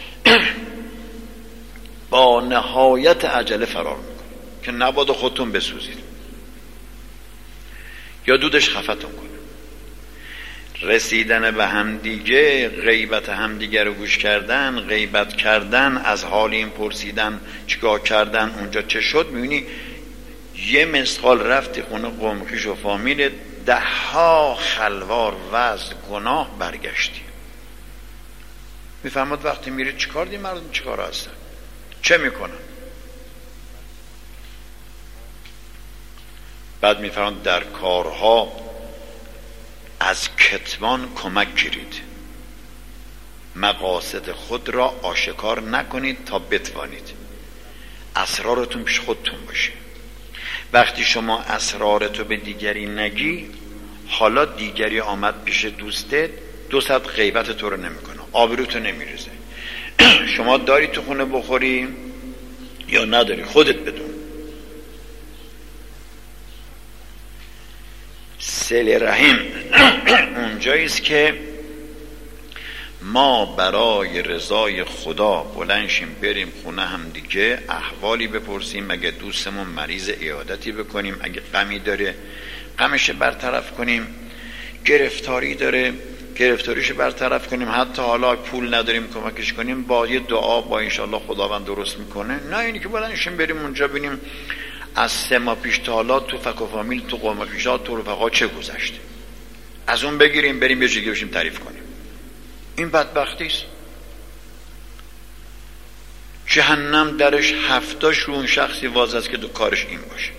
با نهایت عجله فرار میکنید که نبادا خودتون بسوزید یا دودش خفتون کنه. رسیدن به همدیگه، غیبت همدیگه رو گوش کردن، غیبت کردن، از حال این پرسیدن چیکار کردن، اونجا چه شد، میبینی یه مسخال رفتی خونه قوم خویش و فامیل، ده ها خلوار وز گناه برگشتی. میفهمد وقتی میره چیکار دی مردم چیکار هستن، چه میکنن؟ بعد میفرماند در کارها از کتمان کمک گیرید، مقاصد خود را آشکار نکنید تا بتوانید. اسرارتون پیش خودتون باشه. وقتی شما اسرارتو به دیگری نگی، حالا دیگری آمد پیش دوستت دو ساعت غیبت تو رو نمیکنه، آبروتو نمیریزه. شما داری تو خونه بخوری یا نداری خودت بدون. صله رحم اونجاییست که ما برای رضای خدا بلند شیم بریم خونه هم دیگه، احوالی بپرسیم، اگه دوستمون مریض عیادتی بکنیم، اگه غمی داره غمش برطرف کنیم، گرفتاری داره گرفتاریش برطرف کنیم، حتی حالا پول نداریم کمکش کنیم، با یه دعا با انشالله خداوند درست میکنه. نه اینی که بلند شیم بریم اونجا ببینیم از سه ماه پیش تا حالا تو فک و فامیل، تو قوم خویشا، تو رفقا چه گذشته، از اون بگیریم بریم یه جگه بشیم تعریف کنیم. این بدبختی است. جهنم درش هفتاش رو اون شخصی واز است که دو کارش این باشه.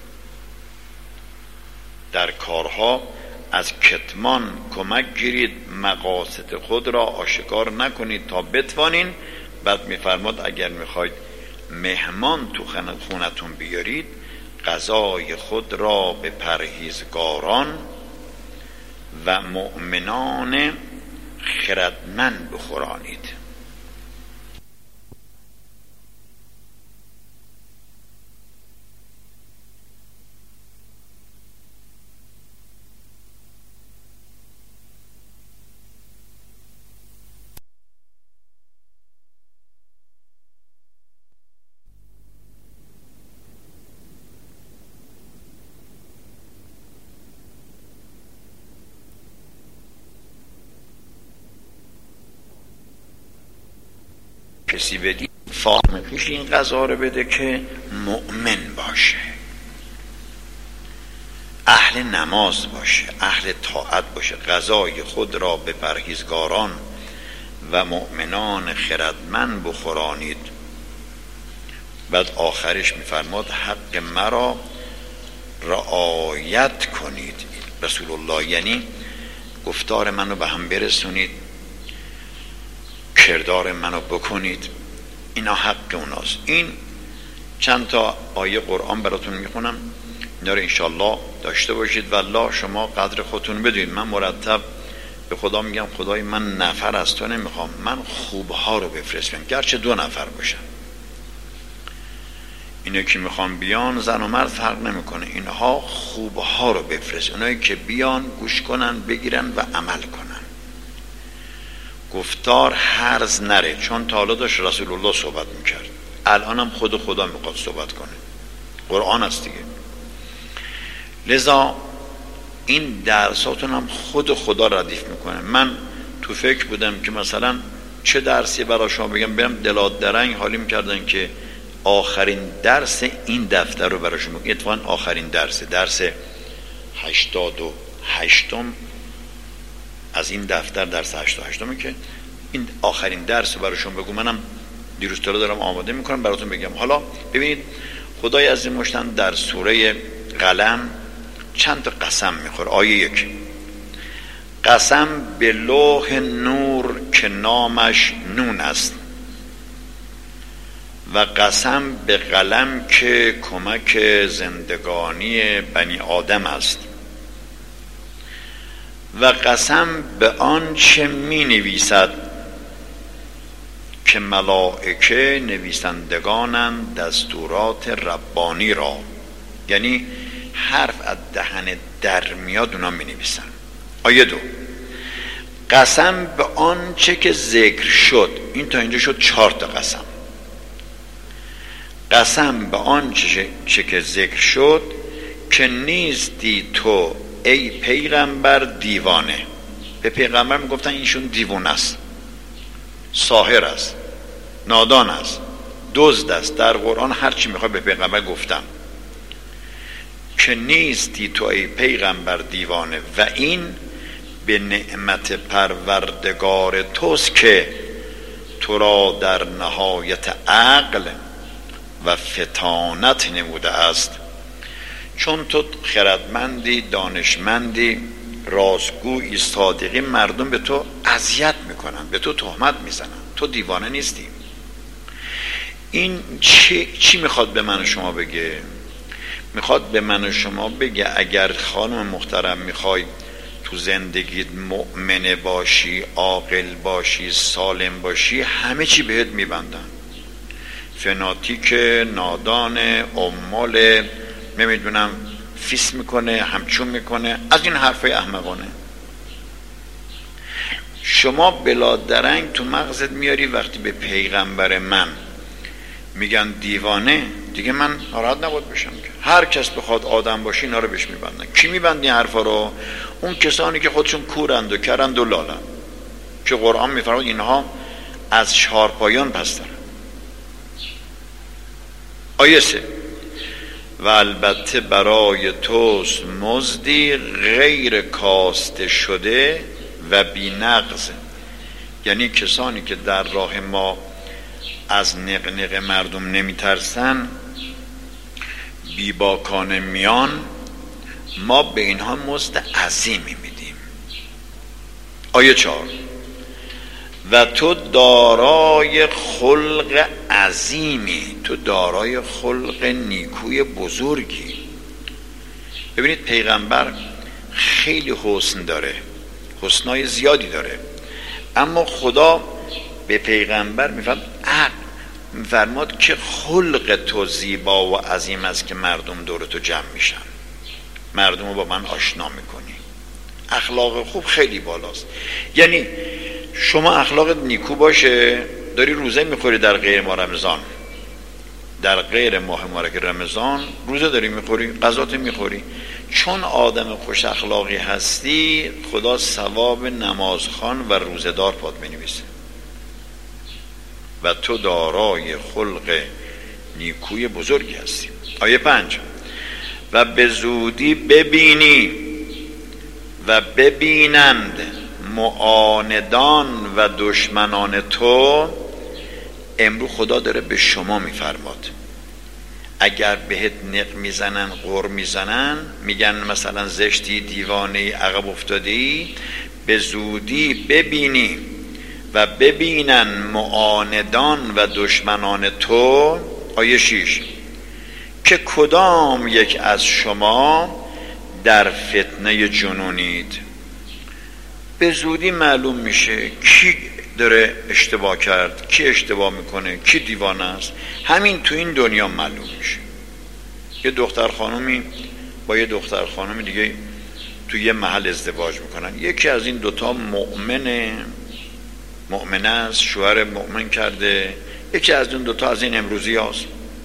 در کارها از کتمان کمک گیرید، مقاصد خود را آشکار نکنید تا بتوانین. بعد میفرماد اگر میخواید مهمان تو خونتون بیارید، غذای خود را به پرهیزگاران و مؤمنان خردمند بخورانید. کسی بدی فاهمکش این غذا رو بده که مؤمن باشه، اهل نماز باشه، اهل طاعت باشه. غذای خود را به پرهیزگاران و مؤمنان خردمند بخورانید. بعد آخرش میفرماد حق مرا رعایت کنید. رسول الله یعنی گفتار منو به هم برسونید، کردار منو بکنید، اینا حق اوناست. این چند تا آیه قرآن براتون میخونم، اینا رو انشالله داشته باشید. والله شما قدر خودتون بدونید. من مرتب به خدا میگم خدای من نفر از تو نمیخوام، من خوبها رو بفرستم، گرچه دو نفر باشن. اینو که میخوام بیان زن و مرد فرق نمیکنه، اینها خوبها رو بفرست، اونایی که بیان گوش کنن بگیرن و عمل کنن. گفتار هرز نره، چون تا حالا داشت رسول الله صحبت میکرد، الان هم خود خدا میخواد صحبت کنه، قرآن است دیگه. لذا این درساتون هم خود خدا ردیف میکنه. من تو فکر بودم که مثلا چه درسی برای شما بگم، برم دلات درنگ حالی میکردن که آخرین درس این دفتر رو برای شما، اتفاقا آخرین درس درس هشتاد و هشتم از این دفتر، درس هشتاد و هشتم که این آخرین درس رو برای شما بگم. منم دیروز تا دارم آماده میکنم براتون بگم. حالا ببینید خدای عزیز مشتن در سوره قلم چند تا قسم میخوره. آیه یک، قسم به لوح نور که نامش نون است، و قسم به قلم که کمک زندگانی بنی آدم است، و قسم به آن چه می نویسد که ملائکه نویسندگانند دستورات ربانی را، یعنی حرف از دهن در میاد اونا می نویسن. آیه دو، قسم به آنچه که ذکر شد. این تا اینجا شد چهار تا قسم. قسم به آنچه که ذکر شد که نیستی تو ای پیغمبر دیوانه. به پیغمبر میگفتن ایشون دیوانه است، ساحر است، نادان است، دزد است. در قرآن هر چی میخواد به پیغمبر گفتن. که نیستی تو ای پیغمبر دیوانه و این به نعمت پروردگار توست که تو را در نهایت عقل و فطانت نموده است، چون تو خردمندی، دانشمندی، راستگویی، صادقی. مردم به تو اذیت میکنن، به تو تهمت میزنن، تو دیوانه نیستی. این چی, چی میخواد به من و شما بگه؟ میخواد به من و شما بگه اگر خانم محترم میخوای تو زندگیت مؤمن باشی، عاقل باشی، سالم باشی، همه چی بهت میبندن. فناتیک، نادان، امال، نمیدونم فیس میکنه، همچون میکنه، از این حرفای احمقانه. شما بلادرنگ تو مغزت میاری وقتی به پیغمبر من میگن دیوانه، دیگه من ناراحت نباید بشم که هر کس بخواد آدم باشه اینا رو بهش میبندن. کی میبند این حرفا رو؟ اون کسانی که خودشون کورند و کرند و لالند، که قرآن میفرماید اینها از چهارپایان پسترن. آیه سه، و البته برای توست مزدی غیر کاسته شده و بی نقض. یعنی کسانی که در راه ما از نقنق مردم نمیترسن، بی باکانه میان، ما به اینها مزد عظیمی میدیم. آیه چهار، و تو دارای خلق عظیمی، تو دارای خلق نیکوی بزرگی. ببینید پیغمبر خیلی حسن داره، حسنای زیادی داره، اما خدا به پیغمبر میفرماد که خلق تو زیبا و عظیم است که مردم دور تو جمع میشن، مردم رو با من آشنا میکنی. اخلاق خوب خیلی بالاست. یعنی شما اخلاقت نیکو باشه، داری روزه میخوری در غیر ماه رمضان، در غیر ماه مبارک رمضان روزه داری میخوری، غذات میخوری، چون آدم خوش اخلاقی هستی خدا ثواب نمازخوان و روزه‌دار پات بنویسه. و تو دارای خلق نیکوی بزرگی هستی. آیه پنج، و به زودی ببینی و ببینند معاندان و دشمنان تو. امروز خدا داره به شما میفرماد اگر بهت نق میزنن، غر میزنن، میگن مثلا زشتی، دیوانه‌ای، عقب افتاده‌ای، به زودی ببینی و ببینن معاندان و دشمنان تو. آیه شیش، که کدام یک از شما در فتنه جنونید. به زودی معلوم میشه کی داره اشتباه کرد، کی اشتباه میکنه، کی دیوانه است. همین تو این دنیا معلوم میشه. یه دختر خانومی با یه دختر خانومی دیگه تو یه محل ازدواج میکنن. یکی از این دوتا مؤمنه، مؤمنه است، شوهر مؤمن کرده. یکی از این دوتا از این امروزی هاست.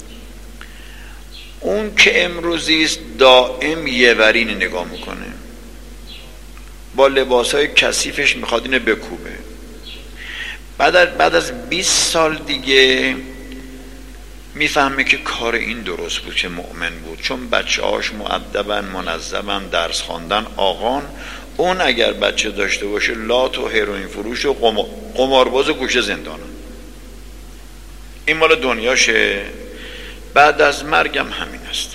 اون که امروزی است دائم یه ورین نگاه میکنه، با لباسهای کثیفش میخواد اینه بکوبه. بعد بعد از بیست سال دیگه میفهمه که کار این درست بود که مؤمن بود، چون بچه هاش مؤدبن، منظمن، درس خواندن، آقان. اون اگر بچه داشته باشه لات و هروئین فروش و قمارباز و گوشه زندانه. این مال دنیاشه. بعد از مرگم همین است.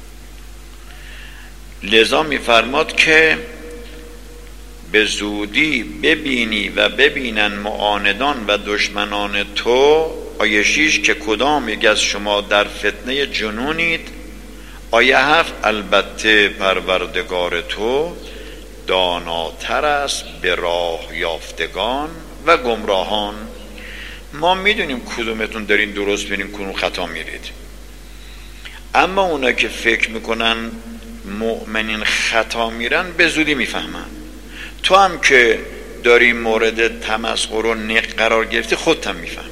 لذا میفرماد که به زودی ببینی و ببینن معاندان و دشمنان تو. آیه شیش، که کدام یک از شما در فتنه جنونید. آیه هفت، البته پروردگار تو داناتر است به راه یافتگان و گمراهان. ما میدونیم کدومتون دارین درست برین، کدوم خطا میرید. اما اونا که فکر میکنن مؤمنین خطا میرن به زودی میفهمن. تو هم که داری مورد تمسخر و نق قرار گرفتی خودت هم میفهمی.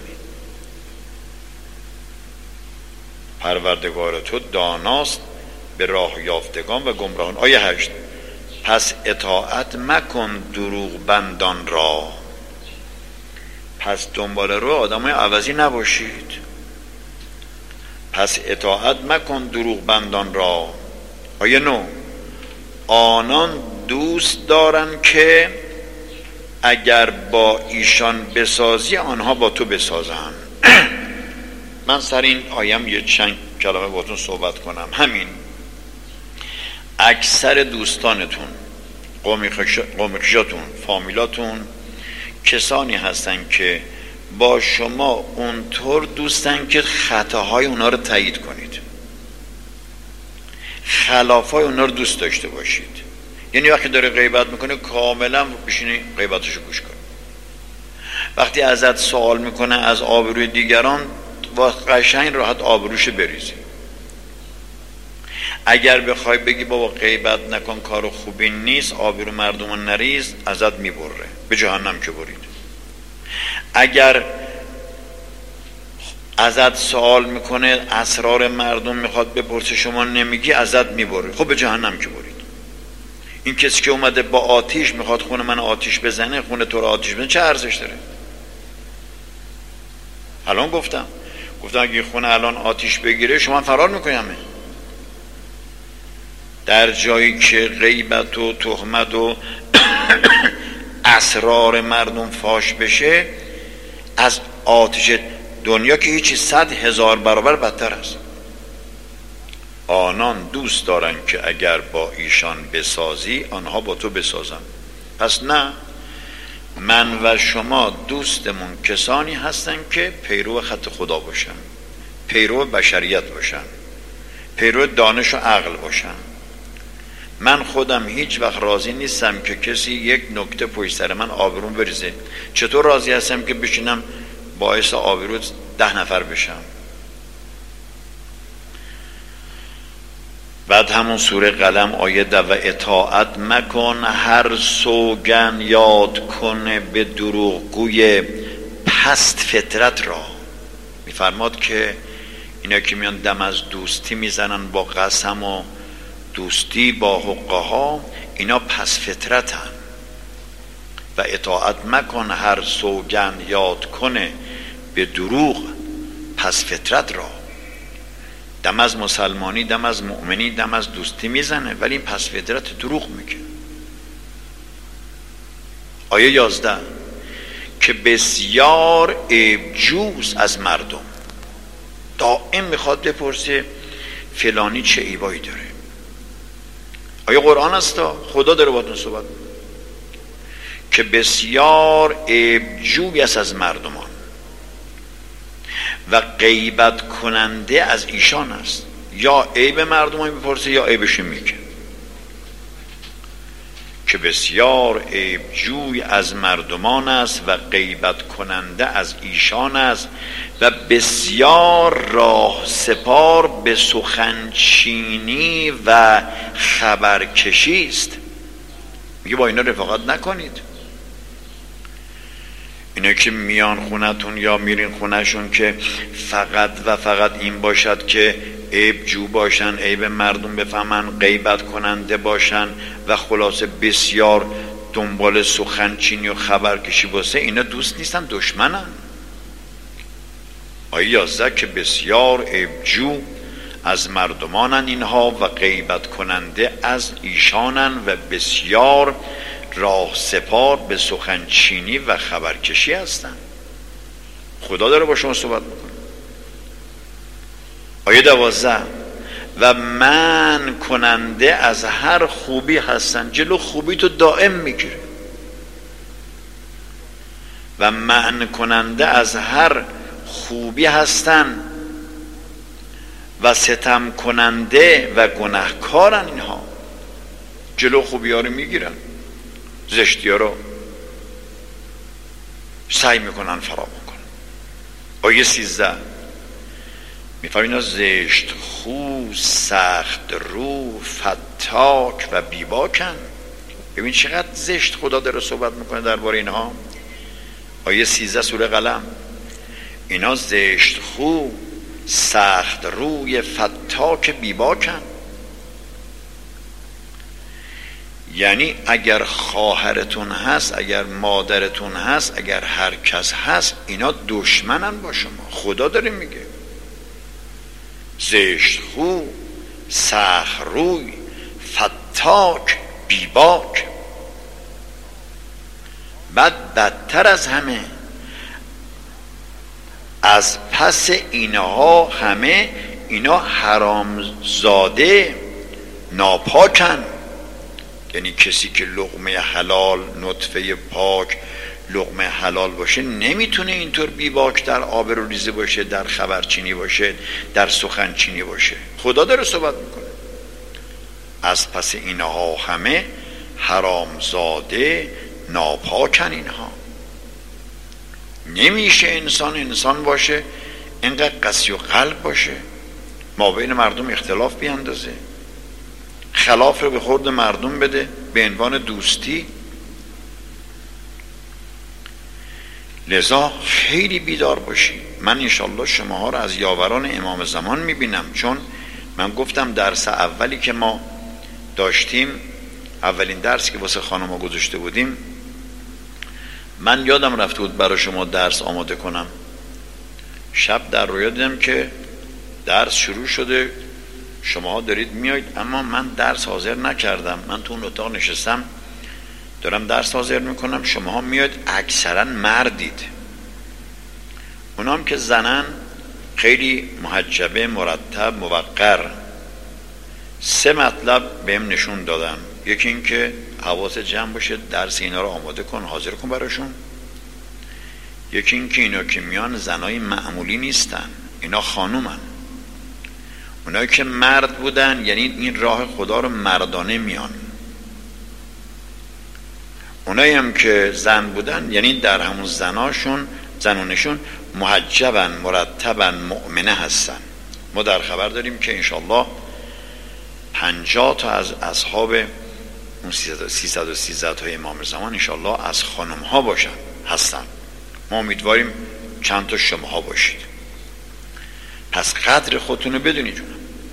پروردگار تو داناست به راه یافتگان و گمراهان. آیه هشت: پس اطاعت مکن دروغ بندان را. پس دنبال رو آدمای عوضی نباشید. پس اطاعت مکن دروغ بندان را. آیه نو: آنان دوست دارن که اگر با ایشان بسازی آنها با تو بسازن. من سر این آیم یه چند کلمه باتون صحبت کنم. همین اکثر دوستانتون، قوم خویشاتون، فامیلاتون کسانی هستن که با شما اونطور دوستن که خطاهای اونا رو تایید کنید، خلافای اونا رو دوست داشته باشید. یعنی وقتی داره غیبت میکنه کاملا بشینی غیبتشو گوش کن. وقتی ازت سوال میکنه از آبروی دیگران با قشنگ راحت آبروش بریزی. اگر بخوای بگی بابا غیبت نکن کار خوبی نیست، آبرو مردمو نریز، ازت میبره، به جهنم که برید. اگر ازت سوال میکنه اسرار مردم میخواد بپرسه شما نمیگی، ازت میبره، خب به جهنم که برید. این کسی که اومده با آتیش میخواد خونه من آتیش بزنه، خونه تو رو آتیش بزنه، چه ارزش داره؟ الان گفتم گفتم اگه خونه الان آتیش بگیره شما فرار میکنیم. در جایی که غیبت و تهمت و اسرار مردم فاش بشه، از آتش دنیا که هیچی صد هزار برابر بدتر است. آنان دوست دارن که اگر با ایشان بسازی آنها با تو بسازن. پس نه، من و شما دوستمون کسانی هستن که پیرو خط خدا باشن، پیرو بشریت باشن، پیرو دانش و عقل باشن. من خودم هیچ وقت راضی نیستم که کسی یک نکته پشت سر من آبروم بریزه. چطور راضی هستم که بشینم باعث آبرو ده نفر بشم؟ بعد همون سوره قلم آیه ده: و اطاعت مکن هر سوگن یاد کنه به دروغگوی پست فطرت را. میفرماد که اینا که میان دم از دوستی میزنن با قسم و دوستی با حقه ها، اینا پس فطرتن. و اطاعت مکن هر سوگن یاد کنه به دروغ پس فطرت را. دم از مسلمانی، دم از مؤمنی، دم از دوستی میزنه، ولی این پس فطرت دروغ میگه. آیه یازده: که بسیار عیبجوست از مردم. دائم میخواد بپرسه فلانی چه عیبایی داره. آیه قرآن است، خدا داره باهاتون صحبت میکنه که بسیار عیبجوی است از مردمان و غیبت کننده از ایشان است. یا عیب مردمان بپرسه یا عیبش میگه. که بسیار عیبجوی از مردمان است و غیبت کننده از ایشان است و بسیار راه سپار به سخنچینی و خبرکشی است. میگه با اینا رفاقت نکنید. اینا که میان خونتون یا میرین خونهشون که فقط و فقط این باشد که عیب جو باشن، عیب مردم بفهمن، غیبت کننده باشن و خلاصه بسیار دنبال سخنچینی و خبرکشی واسه، اینا دوست نیستن، دشمنن. آیه یازده: که بسیار عیب جو از مردمانن اینها و غیبت کننده از ایشانن و بسیار راه سپار به سخنچینی و خبرکشی هستن. خدا داره با شما صحبت میکنه. آیه دوازده: و من کننده از هر خوبی هستن. جلو خوبی تو دائم میگیره. و من کننده از هر خوبی هستن و ستم کننده و گناهکارن. اینها جلو خوبی ها رو میگیرن، زشتی ها رو سعی میکنن فرا میکنن. آیه سیزده میفرماید اینا زشت خو، سخت رو، فتاک و بیباکن. ببین چقدر زشت خدا داره صحبت میکنه درباره اینها. آیه سیزده سوره قلم، اینا زشت خو، سخت روی، فتاک، بیباکن. یعنی اگر خواهرتون هست، اگر مادرتون هست، اگر هر کس هست، اینا دشمنن با شما. خدا داره میگه زشت خو، سخت روی، فتاک، بیباک. بعد بدتر از همه، از پس اینها همه اینا حرامزاده، ناپاکن. یعنی کسی که لقمه حلال، نطفه پاک، لقمه حلال باشه نمیتونه اینطور بیباک در آبروریزی باشه، در خبرچینی باشه، در سخنچینی باشه. خدا داره صحبت میکنه از پس اینها همه حرامزاده، ناپاکن. اینها نمیشه انسان انسان باشه اینقدر قسی و قلب باشه، ما بین مردم اختلاف بیاندازه، خلاف رو به خورد مردم بده به عنوان دوستی. لذا خیلی بیدار باشی. من انشالله شماها رو از یاوران امام زمان میبینم، چون من گفتم درس اولی که ما داشتیم، اولین درسی که واسه خانم‌ها گذاشته بودیم، من یادم رفته بود برای شما درس آماده کنم. شب در رویا دیدم که درس شروع شده، شماها دارید میایید، اما من درس حاضر نکردم. من تو اون اتاق نشستم دارم درس حاضر میکنم، شماها میاد اکثرا مردید، اونام که زنن خیلی محجبه، مرتب، موقر. سه مطلب بهم نشون دادن. یکی این که حواس جمع باشه، درس اینا رو آماده کن، حاضر کن براشون. یکی این که اینا که میان زنای معمولی نیستن، اینا خانومن. اونایی که مرد بودن یعنی این راه خدا رو مردانه میان. اونایی هم که زن بودن یعنی در همون زناشون، زنونشون محجبن، مرتبن، مؤمنه هستن. ما در خبر داریم که انشالله پنجاه تا از اصحاب اون سیصد و سیزده تا امام زمان انشالله از خانم ها باشن، هستن. ما امیدواریم چند تا شما ها باشید. پس قدر خودتون رو بدونی جونم.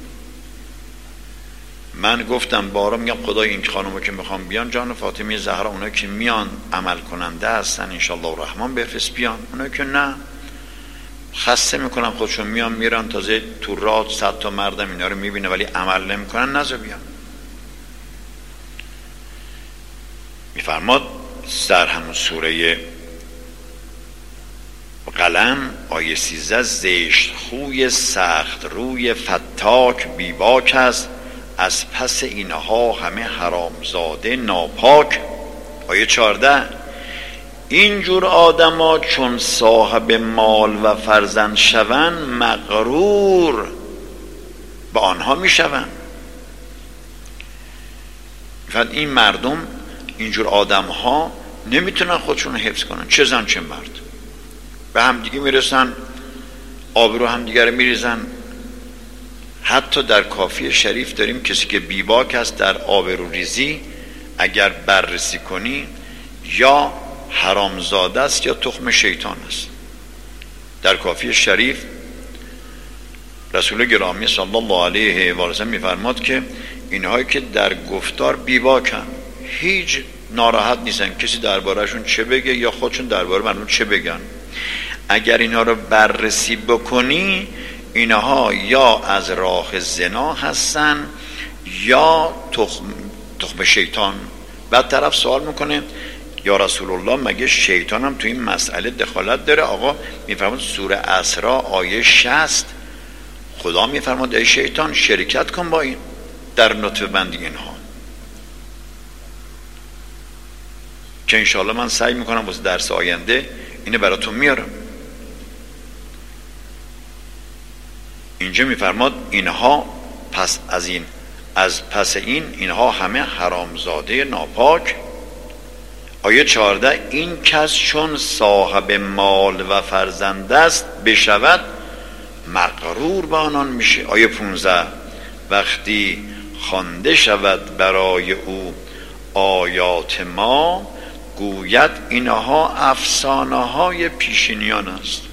من گفتم بارا میگم خدای این خانم‌ها که میخوام بیان، جان فاطمه زهرا، اونایی که میان عمل کننده هستن انشالله الرحمن بفرست بیان. اونایی که نه خسته میکنن خودشون، میان میرن تازه تو راه صد تا مردم اینا رو میبینه ولی عمل نمیکنن، نذار بیان. میفرماد در همون سوره قلم آیه سیزده، زشت خوی، سخت روی، فتاک، بیباک است، از پس اینها همه حرامزاده، ناپاک. آیه چهارده، اینجور آدما چون صاحب مال و فرزند شوند مغرور به آنها میشوند. میفرد این مردم، اینجور آدم ها نمیتونن خودشون حفظ کنن، چه زن چه مرد، به همدیگه میرسن، آبرو همدیگه رو میریزن. حتی در کافی شریف داریم کسی که بیباک است در آبرو ریزی اگر بررسی کنی یا حرامزاده است یا تخم شیطان است. در کافی شریف رسول گرامی صلی الله علیه و آله میفرماد که اینهایی که در گفتار بیباکن، هیچ ناراحت نیستن کسی دربارهشون چه بگه یا خودشون درباره مردم چه بگن. اگر اینها رو بررسی بکنی، اینها یا از راه زنا هستن یا تخم, تخم شیطان. بعد طرف سوال میکنه یا رسول الله مگه شیطان هم تو این مسئله دخالت داره؟ آقا میفرماد سوره اسراء آیه شصت، خدا میفرماد ای شیطان شرکت کن با این در نطفه بندی اینها. که انشاءالله من سعی میکنم واسه درس آینده اینه براتون میارم. اینجا میفرماد اینها پس از این از پس این اینها همه حرامزاده، ناپاک، آیه چهارده این کس چون صاحب مال و فرزند است بشود مغرور به آنان میشه. آیه پانزده وقتی خوانده شود برای او آیات ما گوید اینها افسانه های پیشینیان است.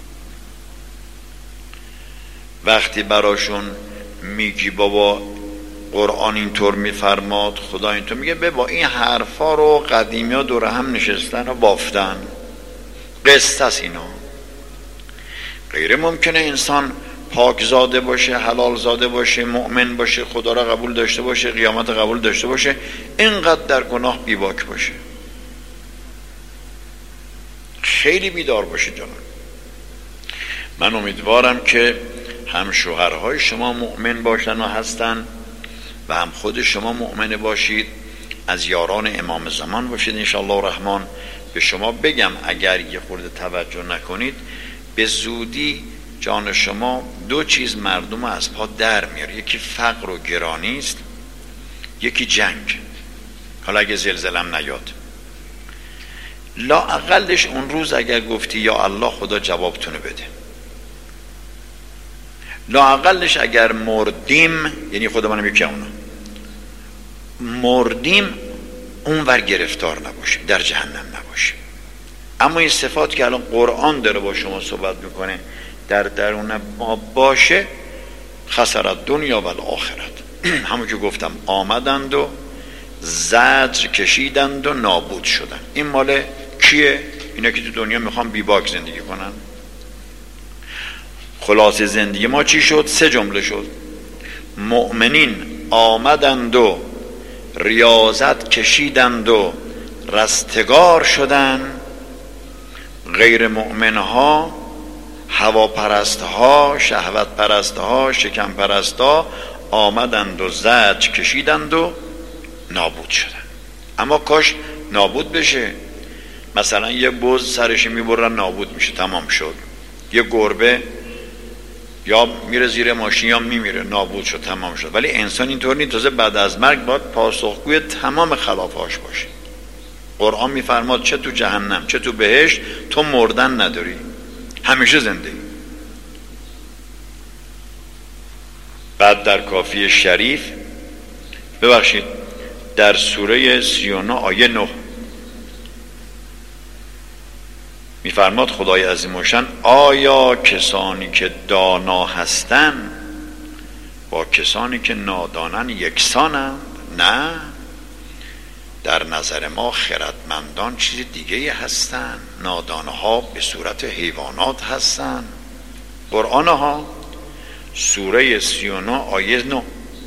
وقتی براشون میگی بابا قرآن اینطور میفرماد، خدا اینطور میگه، بابا این حرفا رو قدیمی ها دور هم نشستن و بافتن، قصه است اینا. غیر ممکنه انسان پاک زاده باشه، حلال زاده باشه، مؤمن باشه، خدا را قبول داشته باشه، قیامت قبول داشته باشه، اینقدر در گناه بیباک باشه. خیلی بیدار باشه جانم. من امیدوارم که هم شوهرهای شما مؤمن باشن و هستن و هم خود شما مؤمن باشید، از یاران امام زمان باشید انشاءالله الرحمن. به شما بگم اگر یه خورده توجه نکنید به زودی جان شما دو چیز مردم از پا در میاره، یکی فقر و گرانی است، یکی جنگ. حالا اگه زلزلم نیاد، لا اقلش اون روز اگر گفتی یا الله خدا جوابتونه بده، لا اقلش اگر مردیم، یعنی خدا منم یکی اونا مردیم اون ور گرفتار نباشیم، در جهنم نباشیم. اما این صفات که الان قرآن داره با شما صحبت میکنه در درون ما باشه، خسرت دنیا و الاخرت. همون که گفتم آمدند و زجر کشیدند و نابود شدن. این مال کیه؟ اینا که تو دنیا میخوان بیباک زندگی کنن. خلاصه زندگی ما چی شد؟ سه جمله شد. مؤمنین آمدند و ریاضت کشیدند و رستگار شدن، غیر مؤمنها، هواپرستها، شهوت پرستها، شکم پرستها آمدند و زجر کشیدند و نابود شدن. اما کاش نابود بشه. مثلا یه بز سرش میبرن نابود میشه، تمام شد. یه گربه یا میره زیر ماشین یا میمیره، نابود شد، تمام شد. ولی انسان اینطور نیست، تازه بعد از مرگ باید پاسخگوی تمام خلافهاش باشه. قرآن میفرماد چه تو جهنم چه تو بهشت تو مردن نداری، همیشه زنده. بعد در کافی شریف، ببخشید در سوره سی و نه آیه نه میفرماد خدای عظیم و شان آیا کسانی که دانا هستند با کسانی که نادانن یکسانند؟ نه، در نظر ما خردمندان چیز دیگه هستن، نادانها به صورت حیوانات هستن. قرآن ها سوره سی و نه آیه نه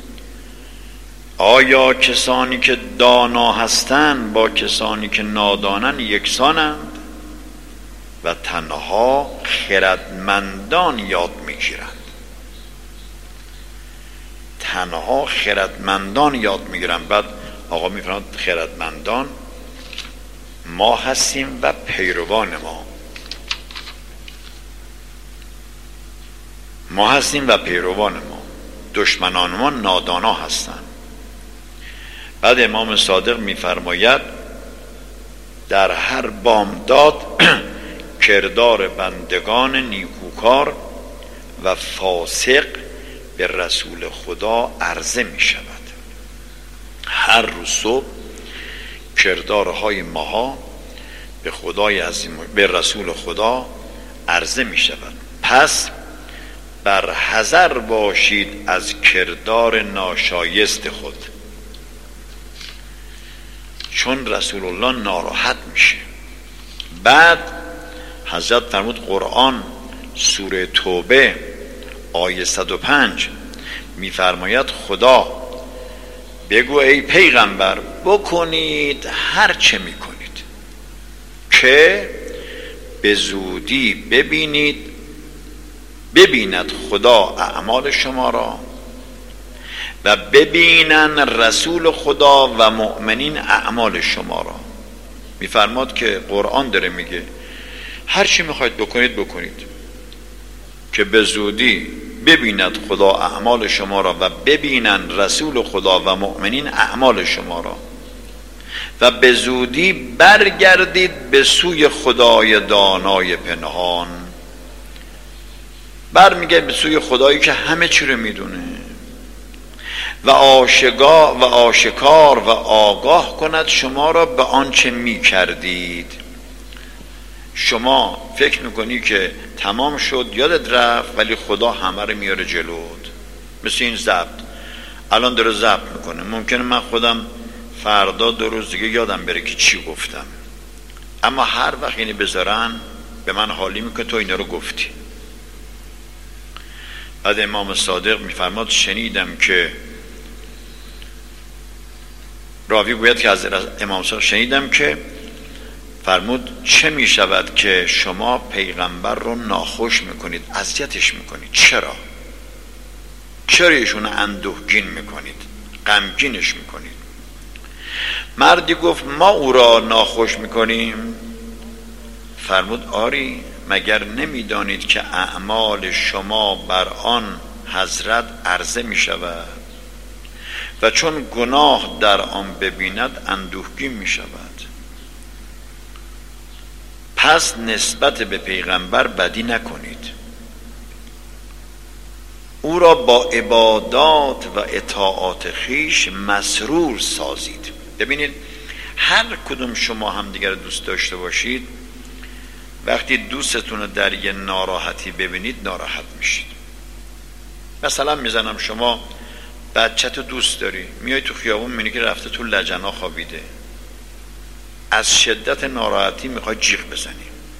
آیا کسانی که دانا هستن با کسانی که نادانن یکسانند؟ و تنها خردمندان یاد میگیرند. تنها خردمندان یاد میگیرند. بعد آقا میفرماد خردمندان ما هستیم و پیروان ما ما هستیم و پیروان ما دشمنان ما نادانا هستند. بعد امام صادق میفرماید در هر بامداد کردار بندگان نیکوکار و فاسق به رسول خدا عرضه می شود. هر روز صبح کردارهای ماها به خدای عظیم، به رسول خدا عرضه می شود. پس بر حذر باشید از کردار ناشایست خود، چون رسول الله ناراحت میشه. بعد حضرت فرمود قرآن سوره توبه آیه صد و پنج میفرماید خدا بگو ای پیغمبر بکنید هر چه میکنید که به زودی ببینید ببیند خدا اعمال شما را و ببینن رسول خدا و مؤمنین اعمال شما را. میفرماد که قرآن داره میگه هر چی میخواید بکنید بکنید که به زودی ببیند خدا اعمال شما را و ببینن رسول خدا و مؤمنین اعمال شما را و به زودی برگردید به سوی خدای دانای پنهان. برمیگه به سوی خدایی که همه چی رو میدونه و آشکار و آشکار و آگاه کند شما را به آنچه میکردید. شما فکر میکنی که تمام شد، یادت رفت، ولی خدا همه رو میاره جلوت. مثل این ضبط، الان داره ضبط میکنه. ممکنه من خودم فردا دو روز دیگه یادم بره که چی گفتم، اما هر وقت اینو بذارن به من حالی میکنه تو اینا رو گفتی. بعد امام صادق میفرماد شنیدم که راوی گوید که از امام صادق شنیدم که فرمود چه میشود که شما پیغمبر رو ناخوش میکنید، اذیتش میکنید؟ چرا؟ چرا ایشون اندوهگین میکنید، غمگینش میکنید؟ مردی گفت ما او را ناخوش میکنیم. فرمود آری، مگر نمیدانید که اعمال شما بر آن حضرت عرضه میشود و چون گناه در آن ببیند اندوهگین میشود. پس نسبت به پیغمبر بدی نکنید، او را با عبادات و اطاعات خیش مسرور سازید. ببینید هر کدوم شما هم دیگر دوست داشته باشید، وقتی دوستتون رو در یه ناراحتی ببینید ناراحت میشید. مثلا میزنم شما بچه‌تو دوست داری، میای تو خیابون میبینی که رفته تو لجنا خوابیده، از شدت ناراحتی میخوای جیغ بزنی.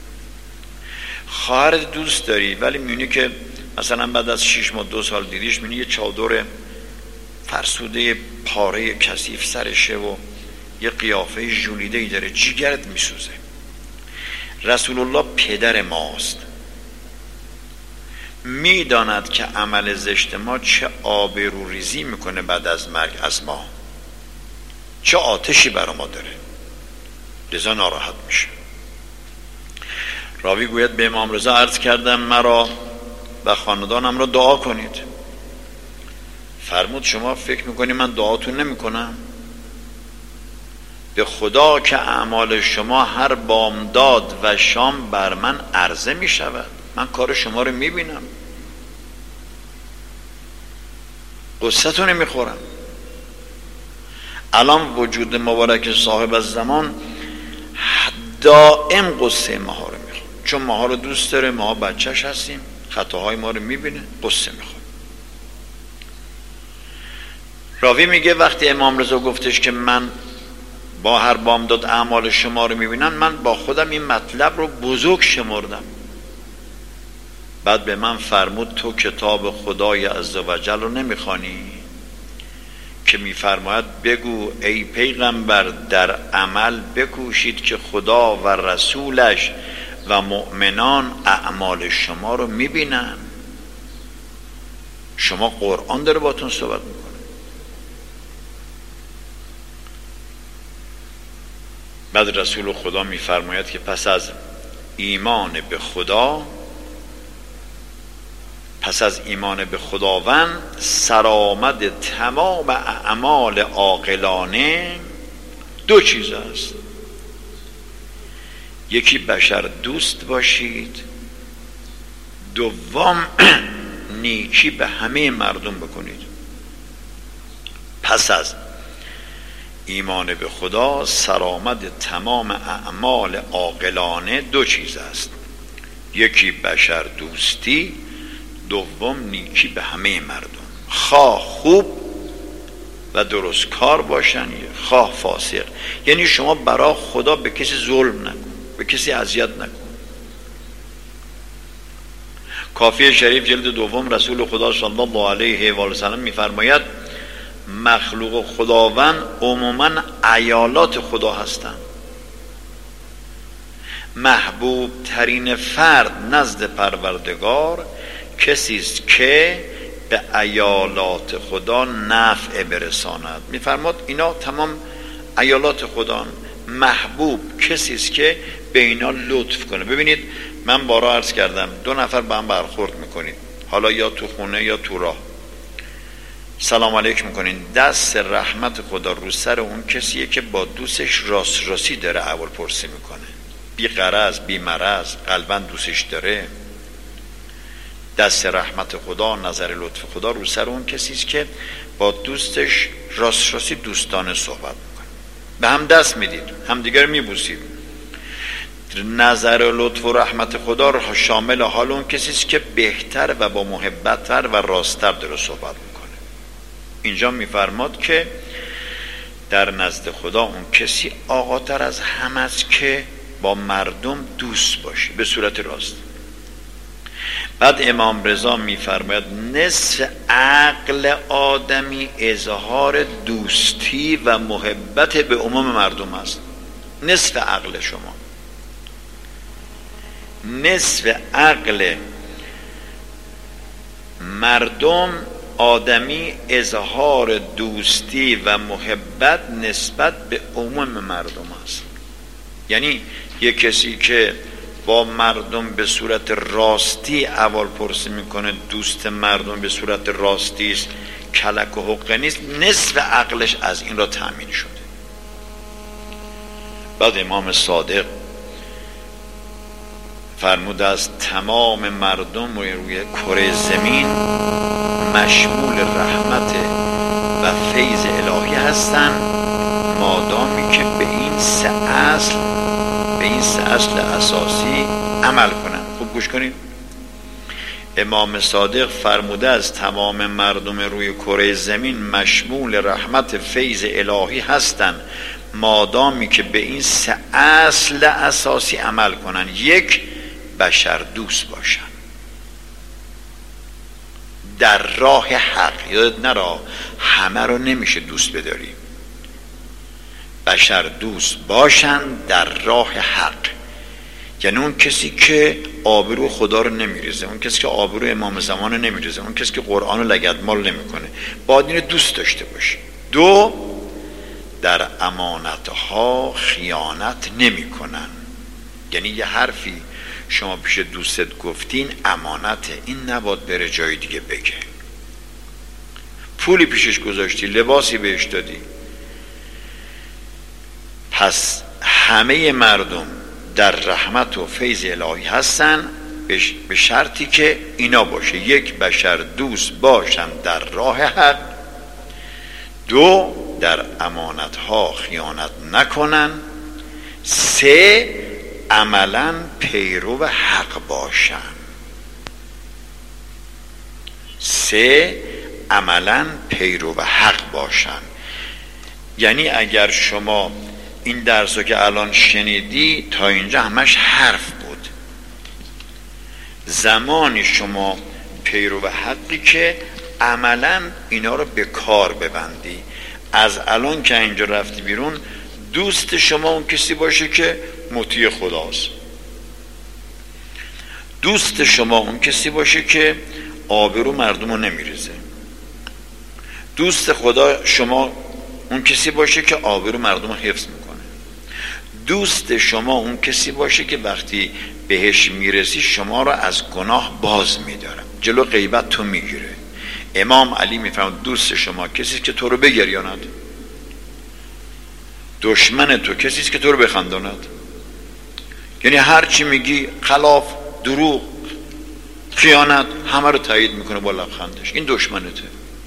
خواهرت دوست داری ولی میبینی که مثلا بعد از شش ماه دو سال دیدیش میبینی یه چادر فرسوده پاره کثیف سرشه و یه قیافه ژولیده‌ای داره، جیگرت میسوزه. رسول الله پدر ماست، میداند که عمل زشت ما چه آبروریزی میکنه بعد از مرگ از ما، چه آتشی برا ما داره، لذا ناراحت میشه. راوی گوید به امام رضا عرض کردم مرا و خاندانم را دعا کنید. فرمود شما فکر میکنی من دعاتون نمیکنم؟ به خدا که اعمال شما هر بامداد و شام بر من عرضه میشود، من کار شما رو میبینم، قصتون نمیخورم. الان وجود مبارک صاحب الزمان دائم قصه ماها رو میخوره، چون ماها رو دوست داره، ماها بچهش هستیم، خطاهای ما رو میبینه، قصه میخوره. راوی میگه وقتی امام رضا گفتش که من با هر بامداد اعمال شما رو میبینم، من با خودم این مطلب رو بزرگ شمردم. بعد به من فرمود تو کتاب خدای عزوجل رو نمیخوانی که میفرماید بگو ای پیغمبر در عمل بکوشید که خدا و رسولش و مؤمنان اعمال شما رو میبینن. شما قرآن داره باتون صحبت میکنه. بعد رسول خدا میفرماید که پس از ایمان به خدا، پس از ایمان به خداوند سرآمد تمام اعمال عاقلانه دو چیز است. یکی بشر دوست باشید، دوم نیکی به همه مردم بکنید. پس از ایمان به خدا سرآمد تمام اعمال عاقلانه دو چیز است، یکی بشر دوستی، دوم نیکی به همه مردم، خواه خوب و درست کار باشن خواه فاسق. یعنی شما برای خدا به کسی ظلم نکن، به کسی اذیت نکن. کافی شریف جلد دوم رسول خدا صلی الله علیه و سلم میفرماید مخلوق خداوند عموما عیالات خدا هستند. محبوب ترین فرد نزد پروردگار کسی است که به عیالات خدا نفع برساند. میفرماد اینا تمام عیالات خدا. محبوب کسی است که به اینا لطف کنه. ببینید من بارا عرض کردم دو نفر با هم برخورد میکنید، حالا یا تو خونه یا تو راه، سلام علیک میکنین، دست رحمت خدا رو سر اون کسیه که با دوستش راست راستی داره اول پرسی میکنه، بی غرض بی مرض قلبا دوستش داره. دست رحمت خدا، نظر لطف خدا رو سر اون کسیست که با دوستش راست راستی دوستانه صحبت میکنه. به هم دست میدید، هم دیگر میبوسید. نظر لطف و رحمت خدا رو شامل حال اون کسیست که بهتر و با محبت‌تر و راست‌تر داره صحبت میکنه. اینجا میفرماد که در نزد خدا اون کسی آقاتر از همه است که با مردم دوست باشه به صورت راست. بعد امام رضا میفرماید نصف عقل آدمی اظهار دوستی و محبت به عموم مردم است. نصف عقل شما، نصف عقل مردم آدمی اظهار دوستی و محبت نسبت به عموم مردم است. یعنی یک کسی که با مردم به صورت راستی اول پرسی میکنه، دوست مردم به صورت راستی است، کلک و حقه نیست، نصف عقلش از این را تأمین شده. بعد امام صادق فرموده است تمام مردم روی کره زمین مشمول رحمت و فیض الهی هستند مادامی که به این سه اصل به این سه اصل اساسی عمل کنند. خوب گوش کنید، امام صادق فرموده است تمام مردم روی کره زمین مشمول رحمت فیض الهی هستند مادامی که به این سه اصل اساسی عمل کنند. یک، بشر دوست باشن در راه حق. یادت نرا همه رو نمیشه دوست بداری. بشر دوست باشن در راه حق، یعنی اون کسی که آبرو خدا رو نمیریزه، اون کسی که آبرو امام زمان رو نمیریزه، اون کسی که قرآن رو لگدمال نمیکنه، باید اینو دوست داشته باشی. دو، در امانتها خیانت نمیکنن. یعنی یه حرفی شما پیش دوستت گفتین امانته، این نباید بره جای دیگه بگه. پولی پیشش گذاشتی، لباسی بهش دادی. پس همه مردم در رحمت و فیض الهی هستن به شرطی که اینا باشه: یک، بشر دوست باشن در راه حق. دو، در امانتها خیانت نکنن. سه، عملا پیرو حق باشن. سه، عملا پیرو حق باشن. یعنی اگر شما این درس رو که الان شنیدی تا اینجا همش حرف بود، زمانی شما پیرو حقی که عملا اینا رو به کار ببندی. از الان که اینجا رفتی بیرون، دوست شما اون کسی باشه که مطیع خداست. دوست شما اون کسی باشه که آبرو مردم رو نمیریزه. دوست خدا شما اون کسی باشه که آبرو مردم رو حفظ میکنه. دوست شما اون کسی باشه که وقتی بهش میرسی شما رو از گناه باز میداره، جلو غیبت تو میگیره. امام علی میفرماید دوست شما کسی که تو رو بگریاند، دشمن تو کسی است که تو رو بخنداند. یعنی هر چی میگی خلاف، دروغ، خیانت، همه رو تایید میکنه با لبخندش. این دشمنته.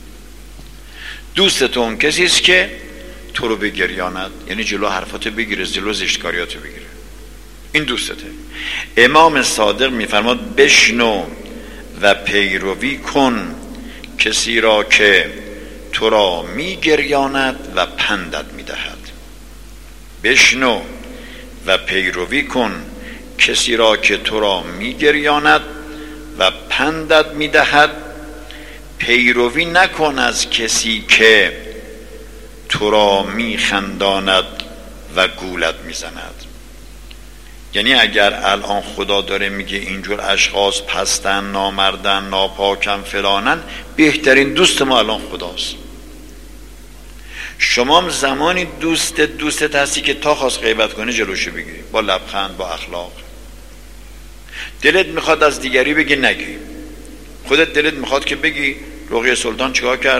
دوست تو اون کسی است که تو رو بگریاند، یعنی جلو حرفاتو بگیره، جلو زشتکاریاتو بگیره. این دوستته. امام صادق میفرماد بشنو و پیروی کن کسی را که تو را میگریاند و پندت میدهد. بشنو و پیروی کن کسی را که تو را میگریاند و پندت میدهد. پیروی نکن از کسی که تو را میخنداند و گولت میزند. یعنی اگر الان خدا داره میگه اینجور اشخاص پستن، نامردن، ناپاکن، فلانن، بهترین دوست ما الان خداست. شما زمانی دوست دوستت هستی که تا خواست غیبت کنه جلوشو بگیری، با لبخند، با اخلاق. دلت میخواد از دیگری بگی نگی. خودت دلت میخواد که بگی رقیه سلطان چیکار کرد،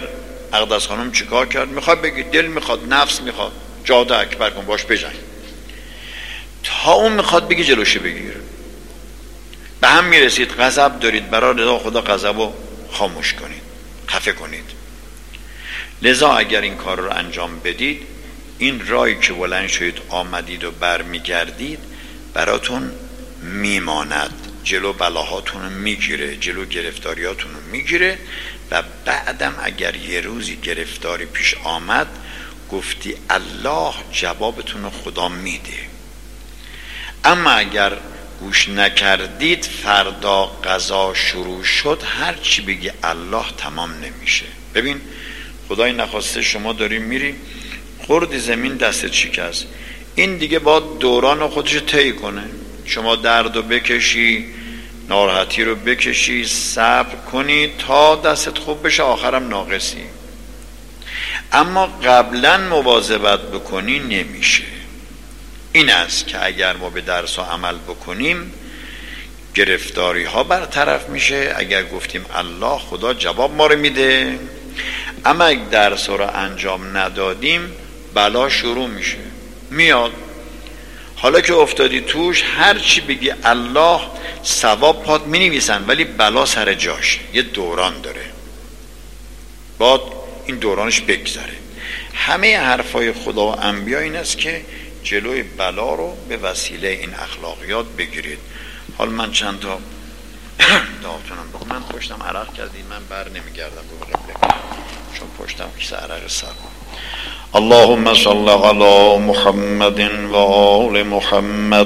اقدس خانم چیکار کرد؟ میخواد بگی دل میخواد، نفس میخواد، جاده اکبر کن باش بجنگ، تا اون میخواد بگی جلوشه بگیر. به هم میرسید غضب دارید، برای رضا خدا غضبو خاموش کنید، خفه کنید. لذا اگر این کار رو انجام بدید، این راهی که بلند شدید آمدید و برمیگردید براتون میماند، جلو بلاهاتون رو میگیره، جلو گرفتاریاتون رو میگیره و بعدم اگر یه روزی گرفتاری پیش آمد گفتی الله، جوابتون رو خدا میده. اما اگر گوش نکردید، فردا قضا شروع شد، هر چی بگی الله تمام نمیشه. ببین خدای نخواسته شما داری میری خورد زمین دستت شکست، این دیگه با دوران خودش طی کنه، شما درد رو بکشی، ناراحتی رو بکشی، صبر کنی تا دستت خوب بشه، آخرم ناقصی. اما قبلا مواظبت بکنی نمیشه. این است که اگر ما به درس و عمل بکنیم گرفتاری ها برطرف میشه. اگر گفتیم الله، خدا جواب ما رو میده. اما اگر درس رو انجام ندادیم بلا شروع میشه، میاد. حالا که افتادی توش، هر چی بگی الله ثواب پات مینویسن، ولی بلا سر جاشه، یه دوران داره، باید این دورانش بگذره. همه حرفای خدا و انبیا این است که جلوی بلا رو به وسیله این اخلاقیات بگیرید. حال من چند تا دعاتونم بخونم. من پشتم عرق کردید، من بر نمیگردم به قبله چون پشتم کیسه عرق سر. اللهم صل علی محمد و آل محمد.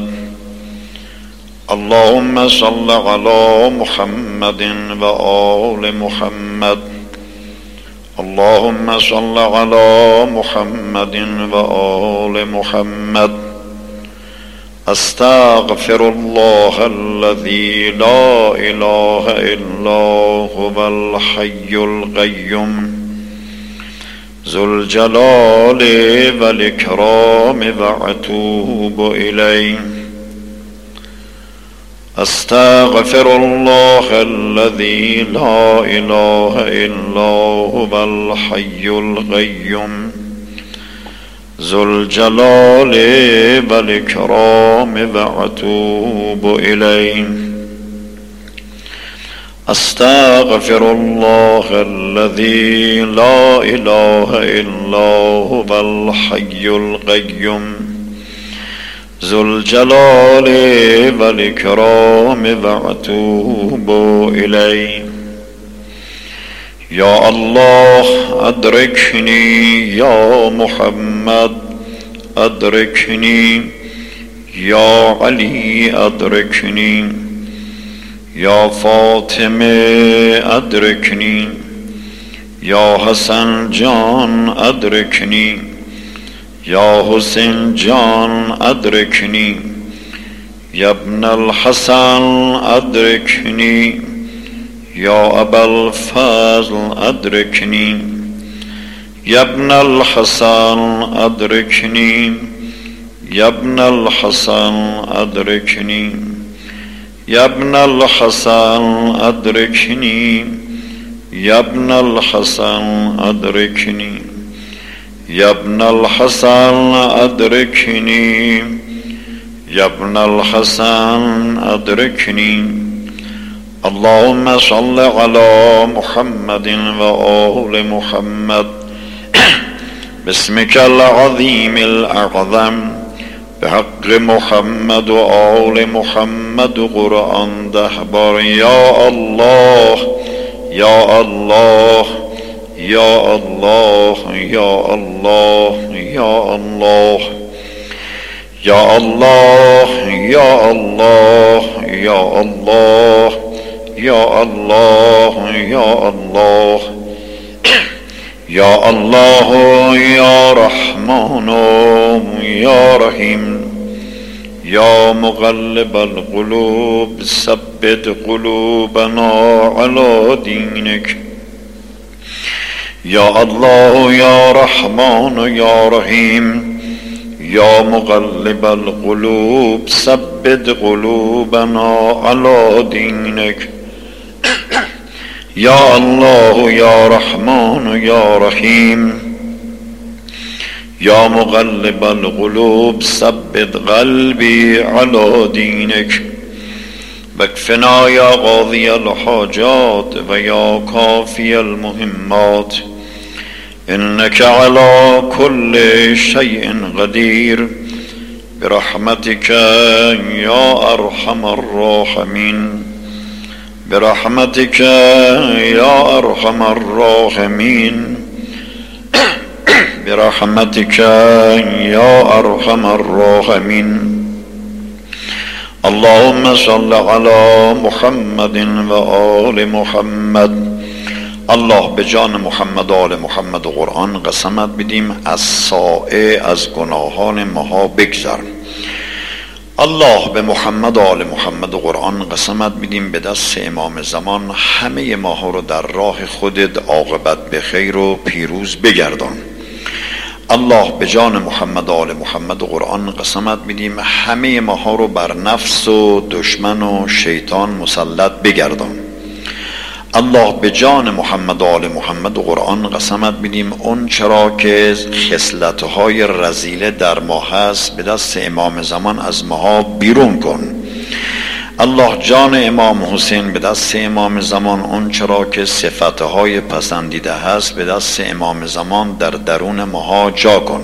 اللهم صل علی محمد و آل محمد. اللهم صل علی محمد و آل محمد. استغفر الله الذي لا اله الا هو الحي القيوم ذو الجلال والإكرام وأتوب إليه. استغفر الله الذي لا إله إلا هو الحي القيوم ذو الجلال والإكرام وأتوب إليه. استغفر الله الذي لا إله إلا هو الحي القيوم ذو الجلال والإكرام وأتوب إليه. يا الله أدركني، يا محمد أدركني، يا علي أدركني، يا فاطمة أدركني، يا حسن جان أدركني، يا حسين جان أدركني، يا ابن الحسن أدركني، يا أبا الفضل أدركني، يا ابن الحسن أدركني، يا ابن الحسن أدركني، يا ابن الحسن أدركني، يا ابن الحسن أدركني، يا ابن الحسن أدركني، يا ابن الحسن أدركني. اللهم صل على محمد وآل محمد باسمك العظيم الأعظم بحق محمد وآل محمد قرآن دهبار. يا الله يا الله يا الله يا الله يا الله يا الله يا الله يا الله يا الله يا الله يا الله يا رحمن يا رحيم يا مقلب القلوب ثبت قلوبنا على دينك. يا الله يا رحمن يا رحيم يا مقلب القلوب ثبت قلوبنا على دينك. يا الله يا رحمن رحمن یا رحیم یا مقلب القلوب ثبت قلبی علی دینک واکفنا یا قاضی الحاجات و یا کافی المهمات انک علی کل شیء قدیر برحمتک یا ارحم الراحمین برحمتک یا ارحم الراحمین برحمتک یا ارحم الراحمین اللهم صل علی محمد و آل محمد. الله به جان محمد و آل محمد و قرآن قسمت بدیم از سایه از گناهان ماها بگذر. الله به محمد و آل محمد و قرآن قسمت بدیم به دست امام زمان همه ماها رو در راه خودت عاقبت به خیر و پیروز بگردان. الله به جان محمد و آل محمد و قرآن قسمت بدیم همه ماها رو بر نفس و دشمن و شیطان مسلط بگردان. الله به جان محمد و آل محمد و قرآن قسمت بدیم اون چرا که خصلت‌های رذیله در ما هست به دست امام زمان از ماها بیرون کن. الله جان امام حسین به دست امام زمان اون چرا که صفتهای پسندیده هست به دست امام زمان در درون ماها جا کن.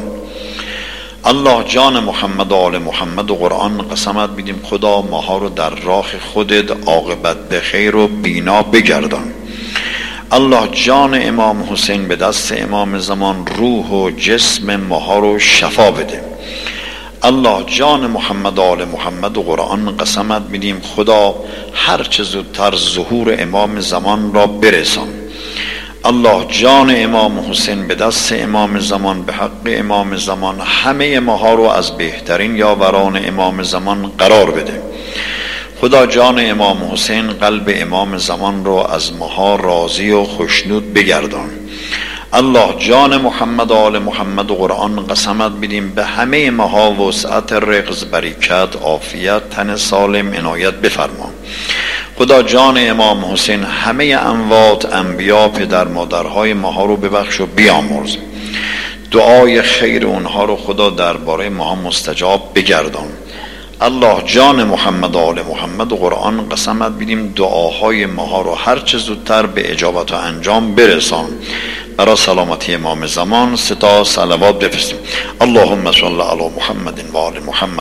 الله جان محمد و آل محمد و قرآن قسمت بدیم خدا ماها رو در راه خودت عاقبت به خیر و بینا بگردان. الله جان امام حسین به دست امام زمان روح و جسم ماها رو شفا بده. الله جان محمد و آل محمد و قرآن قسمت میدیم خدا هر چه زودتر ظهور امام زمان را برسان. الله جان امام حسین به دست امام زمان به حق امام زمان همه ماها رو از بهترین یاوران امام زمان قرار بده. خدا جان امام حسین قلب امام زمان رو از ماها راضی و خوشنود بگردان. الله جان محمد و آل محمد و قرآن قسمت بدیم به همه ماها وسعت رزق برکت عافیت تن سالم عنایت بفرما. خدا جان امام حسین همه اموات انبیا پدر مادرهای ماها رو ببخش و بیامرز. دعای خیر اونها رو خدا درباره ماها مستجاب بگردان. الله جان محمد و آل محمد و قرآن قسمت بدیم دعاهای ماها رو هر چه زودتر به اجابت و انجام برسان. برای سلامتی امام زمان ستا صلوات بفرستیم. اللهم صل علی محمد و آل محمد.